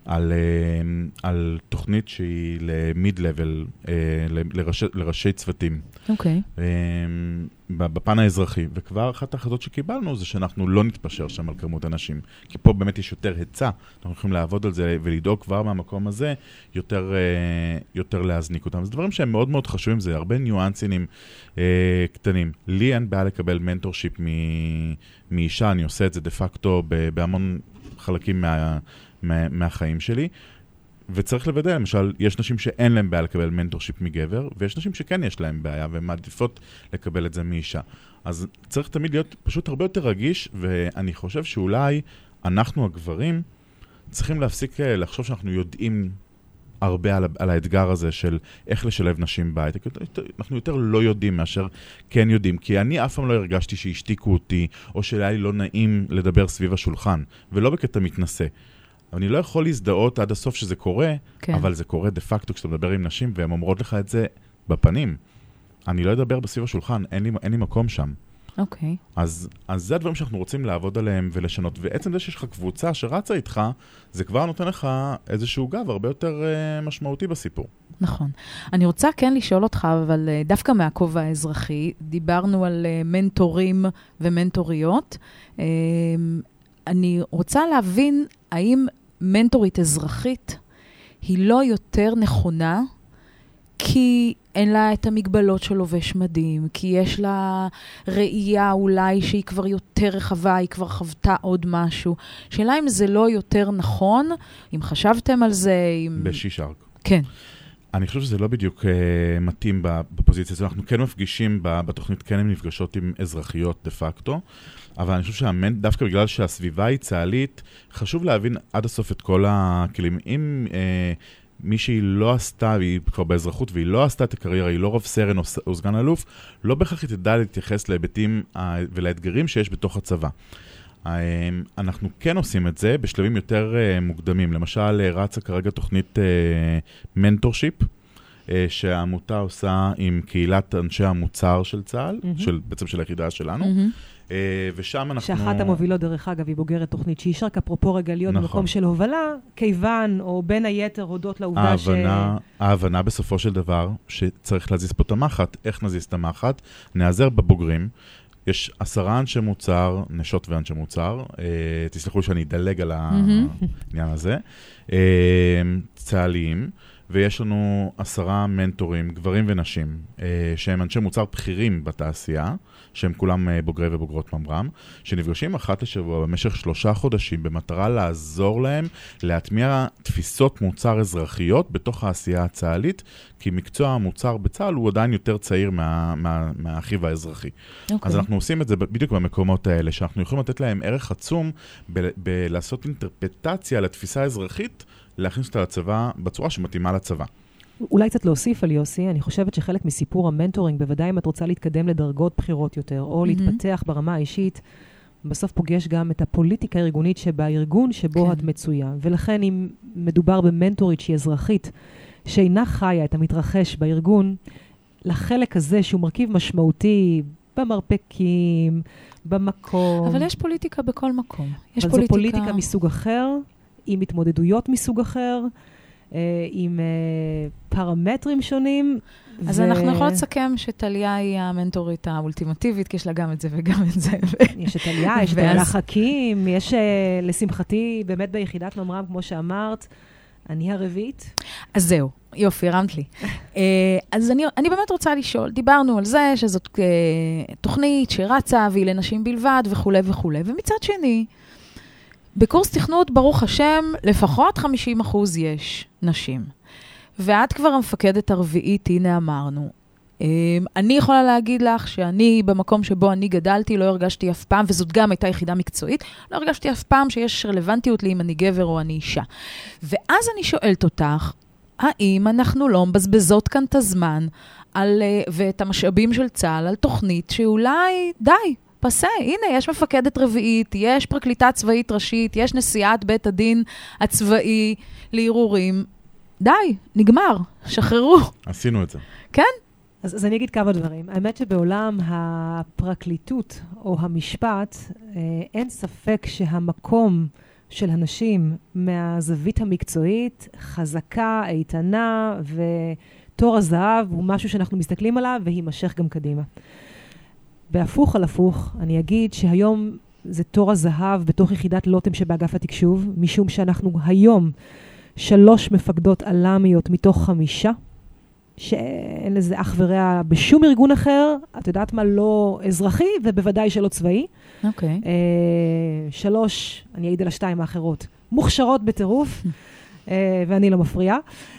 על תוכנית שהיא למיד-לבל, לראשי צוותים. אוקיי. בפן האזרחי. וכבר אחת ההחלטות שקיבלנו זה שאנחנו לא נתפשר שם על כמות אנשים. כי פה באמת יש יותר היצע. אנחנו יכולים לעבוד על זה ולדאוג כבר מהמקום הזה יותר להזניק אותם. זה דברים שהם מאוד מאוד חשובים. זה הרבה ניואנסים קטנים. לי אין בעיה לקבל מנטורשיפ מאישה. אני עושה את זה דה פקטו בהמון חלקים מהחיים שלי. וצריך לוודא, למשל, יש נשים שאין להם בעיה לקבל מנטורשיפ מגבר, ויש נשים שכן יש להם בעיה, והן מעדיפות לקבל את זה מאישה. אז צריך תמיד להיות פשוט הרבה יותר רגיש, ואני חושב שאולי אנחנו הגברים צריכים להפסיק לחשוב שאנחנו יודעים הרבה על האתגר הזה של איך לשלב נשים בהייטק. אנחנו יותר לא יודעים מאשר כן יודעים, כי אני אף פעם לא הרגשתי שהשתיקו אותי, או שהיה לי לא נעים לדבר סביב השולחן, ולא בקטע מתנשא. אבל אני לא יכול להזדהות עד הסוף שזה קורה, כן. אבל זה קורה דה פקטו כשאתה מדבר עם נשים, והן אומרות לך את זה בפנים. אני לא אדבר בסביב השולחן, אין לי מקום שם. אוקיי. אז זה הדברים שאנחנו רוצים לעבוד עליהם ולשנות, ועצם זה שיש לך קבוצה שרצה איתך, זה כבר נותן לך איזשהו גב הרבה יותר משמעותי בסיפור. נכון. אני רוצה כן לשאול אותך, אבל דווקא מהכובע האזרחי, דיברנו על מנטורים ומנטוריות. אני רוצה להבין האם מנטורית אזרחית היא לא יותר נכונה, כי אין לה את המגבלות של לובש מדים, כי יש לה ראייה אולי שהיא כבר יותר רחבה, היא כבר חוותה עוד משהו. שאלה אם זה לא יותר נכון, אם חשבתם על זה, אם... בשישארק. כן. אני חושב שזה לא בדיוק מתאים בפוזיציה הזו. אנחנו כן מפגישים בתוכנית, כן הן נפגשות עם אזרחיות דה פקטו, אבל אני חושב דווקא בגלל שהסביבה היא צהלית, חשוב להבין עד הסוף את כל הכלים. אם מישהי לא עשתה, והיא כבר באזרחות, והיא לא עשתה את הקריירה, היא לא רב סרן או סגן אלוף, לא בהכרח היא תדע להתייחס להיבטים ולאתגרים שיש בתוך הצבא. אנחנו כן עושים את זה בשלבים יותר מוקדמים. למשל, רצה כרגע תוכנית מנטורשיפ, שהעמותה עושה עם קהילת אנשי המוצר של צה"ל, בעצם של היחידה שלנו. ושם אנחנו... שאחת המובילות, דרך אגב, היא בוגרת תוכנית שישארק, אפרופו רגע להיות במקום של הובלה, כיוון או בין היתר הודות לעובדה ההבנה בסופו של דבר, שצריך להזיז פה את המחט. איך נזיז את המחט? נעזר בבוגרים. יש 10 אנשי מוצר, נשות ואנשי מוצר, תסלחו לי שאני אדלג על העניין הזה, צהליים, ויש לנו 10 מנטורים, גברים ונשים, שהם אנשי מוצר בכירים בתעשייה, שהם כולם בוגרי ובוגרות ממר"ם, שנפגשים אחת לשבוע במשך 3 חודשים, במטרה לעזור להם להטמיע תפיסות מוצר אזרחיות בתוך העשייה הצה"לית, כי מקצוע המוצר בצה"ל הוא עדיין יותר צעיר מהאחיו האזרחי. אז אנחנו עושים את זה בדיוק במקומות האלה, שאנחנו יכולים לתת להם ערך עצום בלעשות אינטרפטציה לתפיסה האזרחית, להכניס אותה לצבא בצורה שמתאימה לצבא. אולי קצת להוסיף על יוסי, אני חושבת שחלק מסיפור המנטורינג, בוודאי אם את רוצה להתקדם לדרגות בחירות יותר, או להתפתח ברמה האישית, בסוף פוגש גם את הפוליטיקה הארגונית שבארגון שבו את מצויה. ולכן אם מדובר במנטורית שהיא אזרחית, שאינה חיה את המתרחש בארגון, לחלק הזה שהוא מרכיב משמעותי במרפקים, במקום. אבל יש פוליטיקה בכל מקום. יש אבל זו פוליטיקה מסוג אחר, עם התמודדויות מסוג אחר, עם פרמטרים שונים. אז אנחנו יכולות לסכם שטליה היא המנטורית האולטימטיבית, כי יש לה גם את זה וגם את זה. יש את טליה, יש את טליה חכים, יש לשמחתי, באמת ביחידת ממר"ם, כמו שאמרת, אני הרביעית. אז זהו, יופי, הרמת לי. אז אני באמת רוצה לשאול, דיברנו על זה שזאת תוכנית שרצה והיא לנשים בלבד וכו' וכו', ומצד שני, בקורס תכנות, ברוך השם, לפחות 50% יש נשים. ואת כבר המפקדת הרביעית, הנה אמרנו. אני יכולה להגיד לך שאני במקום שבו אני גדלתי, לא הרגשתי אף פעם, וזאת גם הייתה יחידה מקצועית, לא הרגשתי אף פעם שיש רלוונטיות לי אם אני גבר או אני אישה. ואז אני שואלת אותך, האם אנחנו לא מבזבזות כאן את הזמן ואת המשאבים של צה"ל על תוכנית שאולי די, פסה, הנה, יש מפקדת רביעית, יש פרקליטה צבאית ראשית, יש נשיאת בית הדין הצבאי לערעורים. די, נגמר, שחררו. עשינו את זה. כן? אז אני אגיד כמה דברים. האמת שבעולם הפרקליטות או המשפט, אין ספק שהמקום של הנשים מהזווית המקצועית חזקה, איתנה, ותור הזהב הוא משהו שאנחנו מסתכלים עליו ויימשך גם קדימה. בהפוך על הפוך, אני אגיד שהיום זה תור הזהב בתוך יחידת לוטם שבאגף התקשוב, משום שאנחנו היום 3 מפקדות אלמיות מתוך 5, שאין לזה אח ורע בשום ארגון אחר, את יודעת מה, לא אזרחי ובוודאי שלא צבאי. אוקיי. 3, אני אעיד על 2 האחרות, מוכשרות בטירוף, ואני לא מפריעה.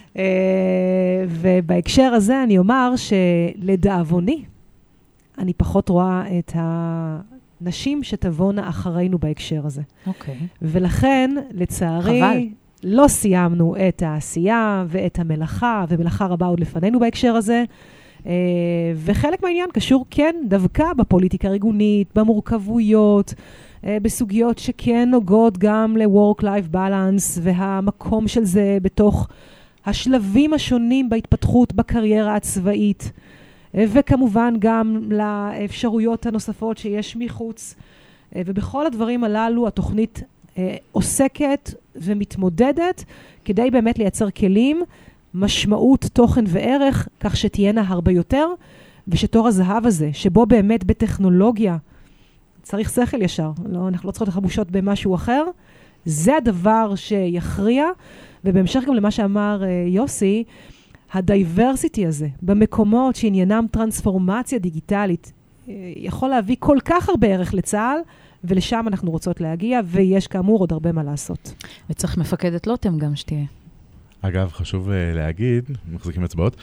ובהקשר הזה אני אומר שלדאבוני, אני פחות רואה את הנשים שתבואנה אחרינו בהקשר הזה. אוקיי. ולכן, לצערי, חבל. לא סיימנו את העשייה ואת המלאכה, ומלאכה רבה עוד לפנינו בהקשר הזה. וחלק מהעניין קשור, כן, דווקא בפוליטיקה הארגונית, במורכבויות, בסוגיות שכן נוגעות גם ל-work-life balance, והמקום של זה בתוך השלבים השונים בהתפתחות בקריירה הצבאית, וכמובן גם לאפשרויות הנוספות שיש מחוץ. ובכל הדברים הללו התוכנית עוסקת ומתמודדת כדי באמת לייצר כלים, משמעות, תוכן וערך, כך שתהיינה הרבה יותר, ושתור הזהב הזה, שבו באמת בטכנולוגיה צריך שכל ישר, אנחנו לא צריכות לחבושות במשהו אחר, זה הדבר שיכריע, ובהמשך גם למה שאמר יוסי, הדייברסיטי הזה, במקומות שעניינם טרנספורמציה דיגיטלית, יכול להביא כל כך הרבה ערך לצה"ל, ולשם אנחנו רוצות להגיע, ויש כאמור עוד הרבה מה לעשות. וצריך מפקדת לוטם גם שתהיה. אגב, חשוב להגיד, מחזיקים אצבעות,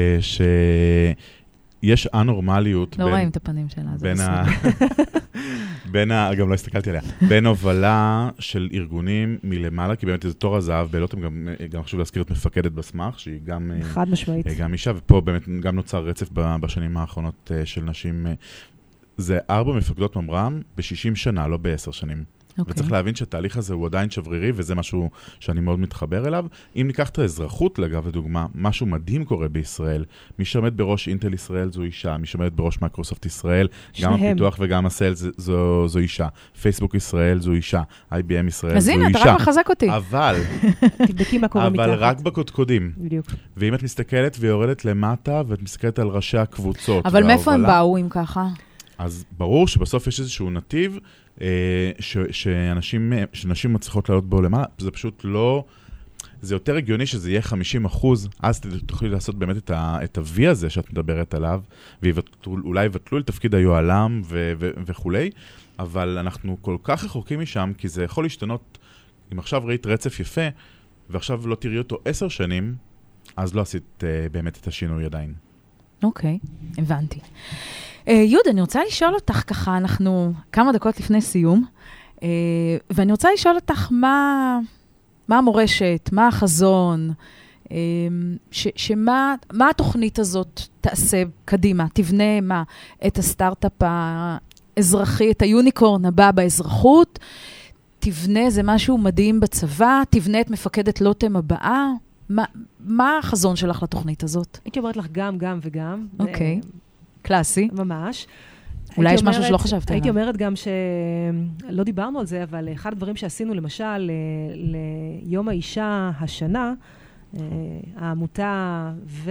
שיש אנורמליות לא רואים את הפנים שלה, זה בסדר. גם לא הסתכלתי עליה, בין הובלה של ארגונים מלמעלה, כי באמת זה תור הזהב, בלוטם גם חשוב להזכיר את מפקדת בסמך, שהיא גם... חד משמעית. גם אישה, ופה באמת גם נוצר רצף בשנים האחרונות של נשים. זה 4 מפקדות ממר"ם ב-60 שנה, לא ב-10 שנים. וצריך להבין שהתהליך הזה הוא עדיין שברירי, וזה משהו שאני מאוד מתחבר אליו. אם ניקח את האזרחות, לגב לדוגמה, משהו מדהים קורה בישראל. מי שעומד בראש אינטל ישראל זו אישה, מי שעומד בראש מייקרוסופט ישראל, גם הפיתוח וגם הסל זו אישה. פייסבוק ישראל זו אישה, IBM ישראל זו אישה. אז הנה, אתה רק מחזק אותי. תבדקי מה קורה מתחת. אבל רק בקודקודים. בדיוק. ואם את מסתכלת ויורדת למטה, ואת מסתכלת על ראשי הקבוצות. אבל מאיפה הם באו אם ככה? אז ברור שבסוף יש איזשהו נתיב שנשים מצליחות לעלות בו למעלה, זה פשוט לא, זה יותר הגיוני שזה יהיה 50%, אז תוכלי לעשות באמת את ה-V הזה שאת מדברת עליו, ואולי יבטלו לתפקיד היועלם וכולי, אבל אנחנו כל כך רחוקים משם, כי זה יכול להשתנות, אם עכשיו ראית רצף יפה, ועכשיו לא תראי אותו 10 שנים, אז לא עשית באמת את השינוי עדיין. אוקיי, הבנתי. יהודה, אני רוצה לשאול אותך ככה, אנחנו כמה דקות לפני סיום, ואני רוצה לשאול אותך מה המורשת, מה החזון, מה התוכנית הזאת תעשה קדימה, תבנה מה? את הסטארט-אפ האזרחי, את היוניקורן הבא באזרחות, תבנה איזה משהו מדהים בצבא, תבנה את מפקדת לוטם הבאה, מה החזון שלך לתוכנית הזאת? הייתי אומרת לך גם וגם. אוקיי. קלאסי. ממש. אולי יש משהו שלא חשבת עליו. הייתי אומרת גם שלא דיברנו על זה, אבל אחד הדברים שעשינו למשל ליום האישה השנה, העמותה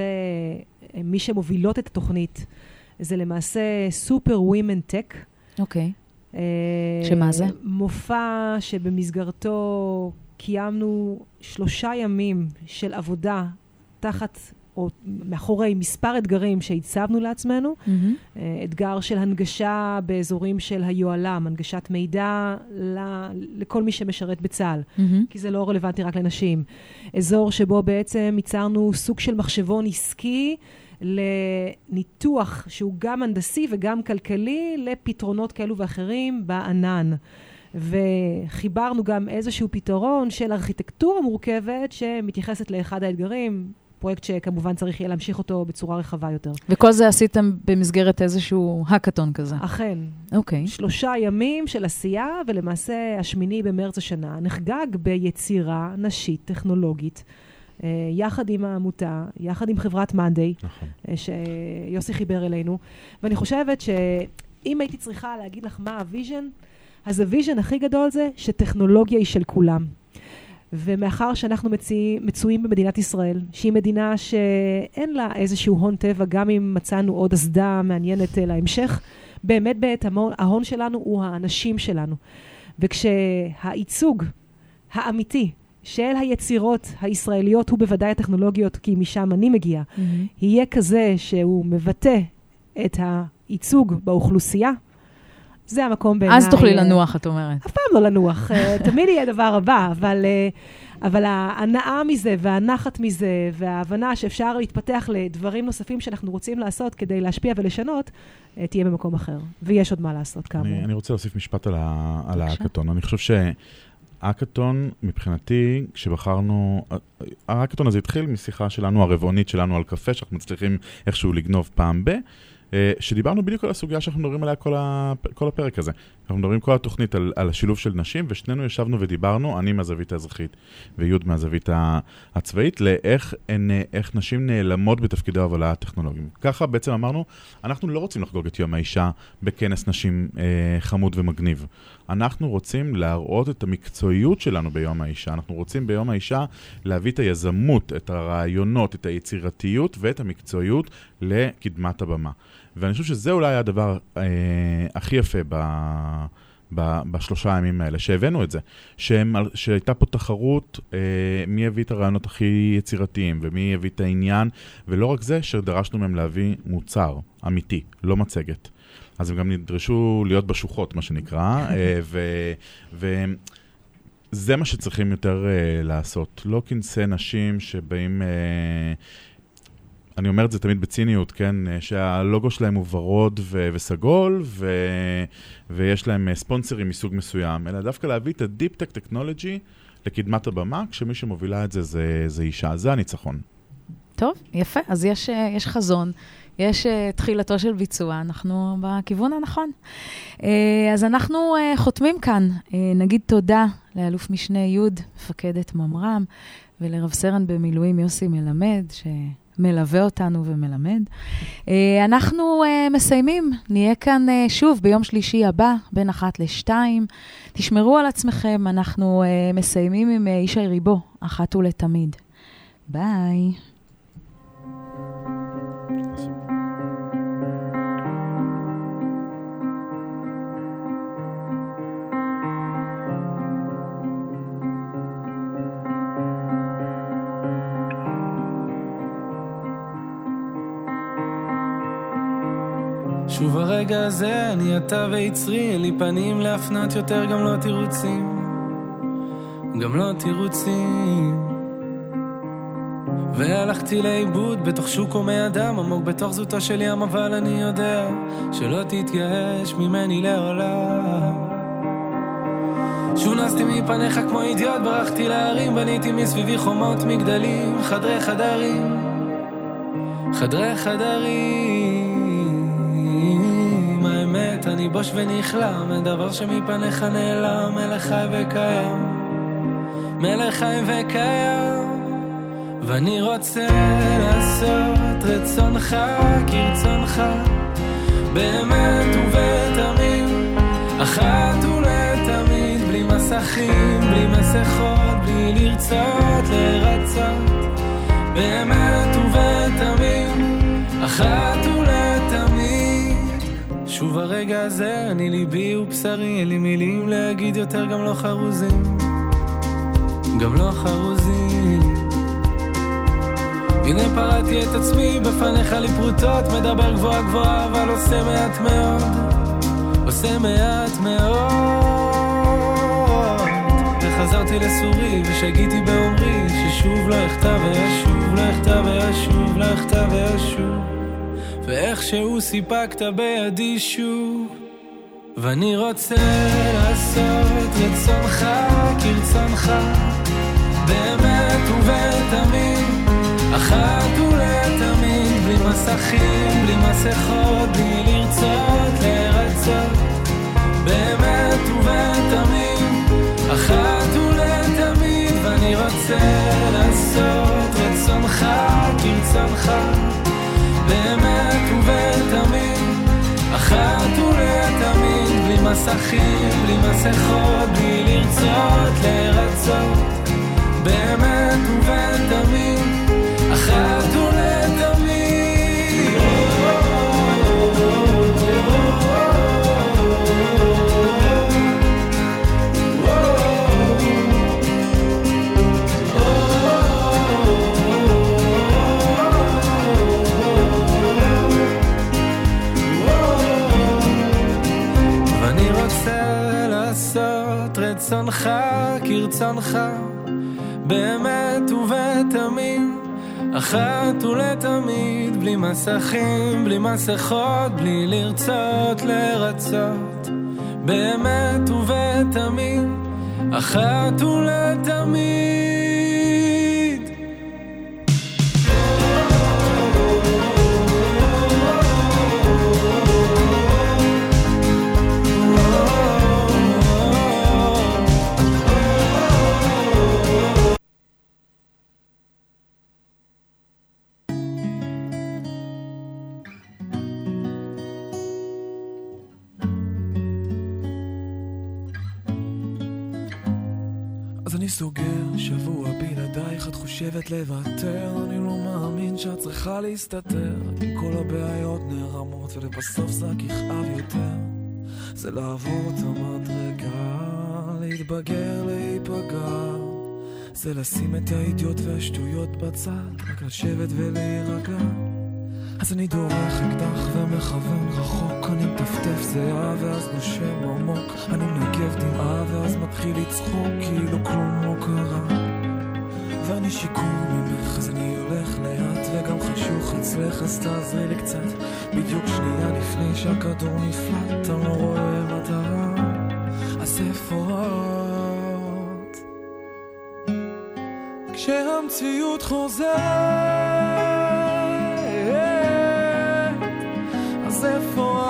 ומי שמובילות את התוכנית, זה למעשה סופר ווימן טק. אוקיי. שמה זה? מופע שבמסגרתו קיימנו 3 ימים של עבודה תחת או מאחורי מספר אתגרים שהצבנו לעצמנו, אתגר של הנגשה באזורים של היועלם, הנגשת מידע לכל מי שמשרת בצה"ל, כי זה לא רלוונטי רק לנשים. אזור שבו בעצם ייצרנו סוג של מחשבון עסקי לניתוח שהוא גם הנדסי וגם כלכלי לפתרונות כאלו ואחרים בענן. וחיברנו גם איזשהו פתרון של ארכיטקטורה מורכבת שמתייחסת לאחד האתגרים, פרויקט שכמובן צריך יהיה להמשיך אותו בצורה רחבה יותר. וכל זה עשיתם במסגרת איזשהו הקטון כזה? אכן. אוקיי. 3 ימים של עשייה, ולמעשה 8 במרץ השנה נחגג ביצירה נשית טכנולוגית, יחד עם העמותה, יחד עם חברת מאנדיי, שיוסי חיבר אלינו, ואני חושבת שאם הייתי צריכה להגיד לך מה הוויז'ן, אז הוויז'ן הכי גדול זה שטכנולוגיה היא של כולם. ומאחר שאנחנו מצויים במדינת ישראל, שהיא מדינה שאין לה איזשהו הון טבע, גם אם מצאנו עוד אסדה מעניינת להמשך, באמת ההון שלנו הוא האנשים שלנו. וכשהייצוג האמיתי של היצירות הישראליות, הוא בוודאי הטכנולוגיות, כי משם אני מגיעה, יהיה כזה שהוא מבטא את הייצוג באוכלוסייה, זה המקום בעיניי. אז תוכלי לנוח, את אומרת. אף פעם לא לנוח. תמיד יהיה דבר הבא, אבל ההנאה מזה והנחת מזה, וההבנה שאפשר להתפתח לדברים נוספים שאנחנו רוצים לעשות כדי להשפיע ולשנות, תהיה במקום אחר. ויש עוד מה לעשות, כאמור. אני רוצה להוסיף משפט על ההקטון. אני חושב שההקטון, מבחינתי, כשבחרנו, ההקטון הזה התחיל משיחה שלנו, הרבעונית שלנו על קפה, שאנחנו מצליחים איכשהו לגנוב פעם שדיברנו בדיוק על הסוגיה שאנחנו מדברים עליה כל הפרק הזה. אנחנו מדברים כל התוכנית על השילוב של נשים, ושנינו ישבנו ודיברנו, אני מהזווית האזרחית ויוד מהזווית הצבאית, לאיך נשים נעלמות בתפקידי ההובלה הטכנולוגיים. ככה בעצם אמרנו, אנחנו לא רוצים לחגוג את יום האישה בכנס נשים חמוד ומגניב. אנחנו רוצים להראות את המקצועיות שלנו ביום האישה. אנחנו רוצים ביום האישה להביא את היזמות, את הרעיונות, את היצירתיות ואת המקצועיות לקדמת הבמה. ואני חושב שזה אולי הדבר הכי יפה בשלושה הימים האלה, שהבאנו את זה, שהייתה פה תחרות, מי הביא את הרעיונות הכי יצירתיים, ומי הביא את העניין, ולא רק זה, שדרשנו מהם להביא מוצר אמיתי, לא מצגת. אז הם גם נדרשו להיות בשוחות, מה שנקרא, וזה מה שצריכים יותר לעשות. לא כנסי נשים שבאים, אני אומר את זה תמיד בציניות, כן? שהלוגו שלהם הוא ורוד וסגול, ויש להם ספונסרים מסוג מסוים, אלא דווקא להביא את ה-Deep Tech Technology לקדמת הבמה, כשמי שמובילה את זה אישה. זה הניצחון. טוב, יפה. אז יש חזון. יש תחילתו של ביצוע, אנחנו בכיוון הנכון. אז אנחנו חותמים כאן. נגיד תודה לאלוף משנה יוד, מפקדת ממר"ם, ולרב סרן במילואים יוסי מלמד, שמלווה אותנו ומלמד. אנחנו מסיימים, נהיה כאן שוב ביום שלישי הבא, בין 1-2. תשמרו על עצמכם, אנחנו מסיימים עם אישי ריבו, אחת ולתמיד. ביי. שוב הרגע הזה, אני אתה ויצרי, אין לי פנים להפנת יותר, גם לא תירוצים, גם לא תירוצים. והלכתי לאיבוד בתוך שוק הומי אדם, עמוק בתוך זוטו של ים, אבל אני יודע שלא תתייאש ממני לעולם. שונסתי מפניך כמו אידיוט, ברחתי להרים, בניתי מסביבי חומות מגדלים, חדרי חדרים, חדרי חדרים. האמת, אני בוש ונכלם, אין דבר שמפניך נעלם, מלך חי וקיים, מלך חי וקיים. ואני רוצה לעשות רצונך כרצונך, באמת ובתמים, אחת ולתמיד, בלי מסכים, בלי מסכות, בלי לרצות לרצות, באמת ובתמים, אחת ולתמיד. שוב הרגע הזה, אני ליבי ובשרי, אין לי מילים להגיד יותר, גם לא חרוזים, גם לא חרוזים. הנה פרעתי את עצמי בפניך לי פרוטות, מדבר גבוהה גבוהה אבל עושה מעט מאוד, עושה מעט מאוד. וחזרתי לסורי ושגיתי באומרי ששוב לא אכתב וישוב, לא אכתב וישוב, לא אכתב וישוב, ואיכשהו סיפקת בידי שוב. ואני רוצה לעשות רצונך כרצונך, באמת ובתמים, אחת ולתמיד, בלי מסכים, בלי מסכות, בלי לרצות לרצות, באמת ובתמים, אחת ולתמיד. ואני רוצה לעשות רצונך כרצונך, באמת ובתמים, אחת ולתמיד, בלי מסכים, בלי מסכות, בלי לרצות לרצות, באמת ובתמים, אחת ולתמיד. ואני רוצה לעשות רצונך כרצונך, באמת ובתמים, אחת ולתמיד, בלי מסכים, בלי מסכות, בלי לרצות לרצות, באמת ובתמים, אחת ולתמיד. אני סוגר שבוע בלעדייך, את חושבת לוותר, אני לא מאמין שאת צריכה להסתתר, עם כל הבעיות נערמות ולבסוף זה יכאב יותר. זה לעבור את המדרגה, להתבגר, להיפגע, זה לשים את האידיוט והשטויות בצד, רק לשבת ולהירגע. אז אני דורך אקדח ומכוון רחוק, אני מטפטף זהה ואז נושם עמוק, אני מנגב דמעה ואז מתחיל לצחוק כאילו כלום לא קרה, ואני שיקור ממך אז אני הולך לאט וגם חשוך אצלך אז תעזרי לי קצת, בדיוק שנייה לפני שהכדור נפלט אתה לא רואה מטרה, אז איפה את? כשהמציאות חוזרת אז איפה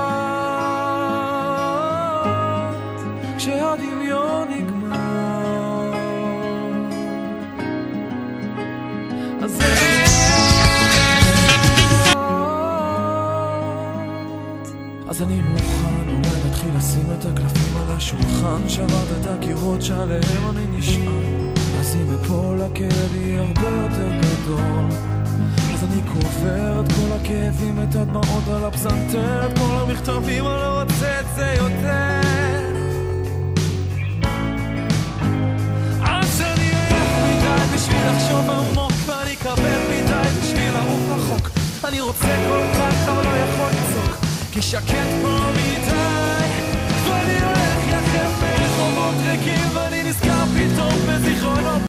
את? כשהדמיון נגמר אז איפה את? אז אני מוכן, אולי נתחיל לשים את הקלפים על השולחן, שברת את הקירות שעליהם אני נשען, אז אם אפול הכאב יהיה הרבה יותר גדול, אז אני קובר את כל הכאבים, את הדמעות על הפסנתר, את כל המכתבים, אני לא רוצה את זה יותר. אז אני עייף מדי בשביל לחשוב עמוק, ואני כבד מדי בשביל לעוף רחוק, אני רוצה כל כך אבל לא יכול לצעוק, כי שקט פה מדי, ואני הולך יחף ברחובות ריקים, ואני נזכר פתאום בזיכרונות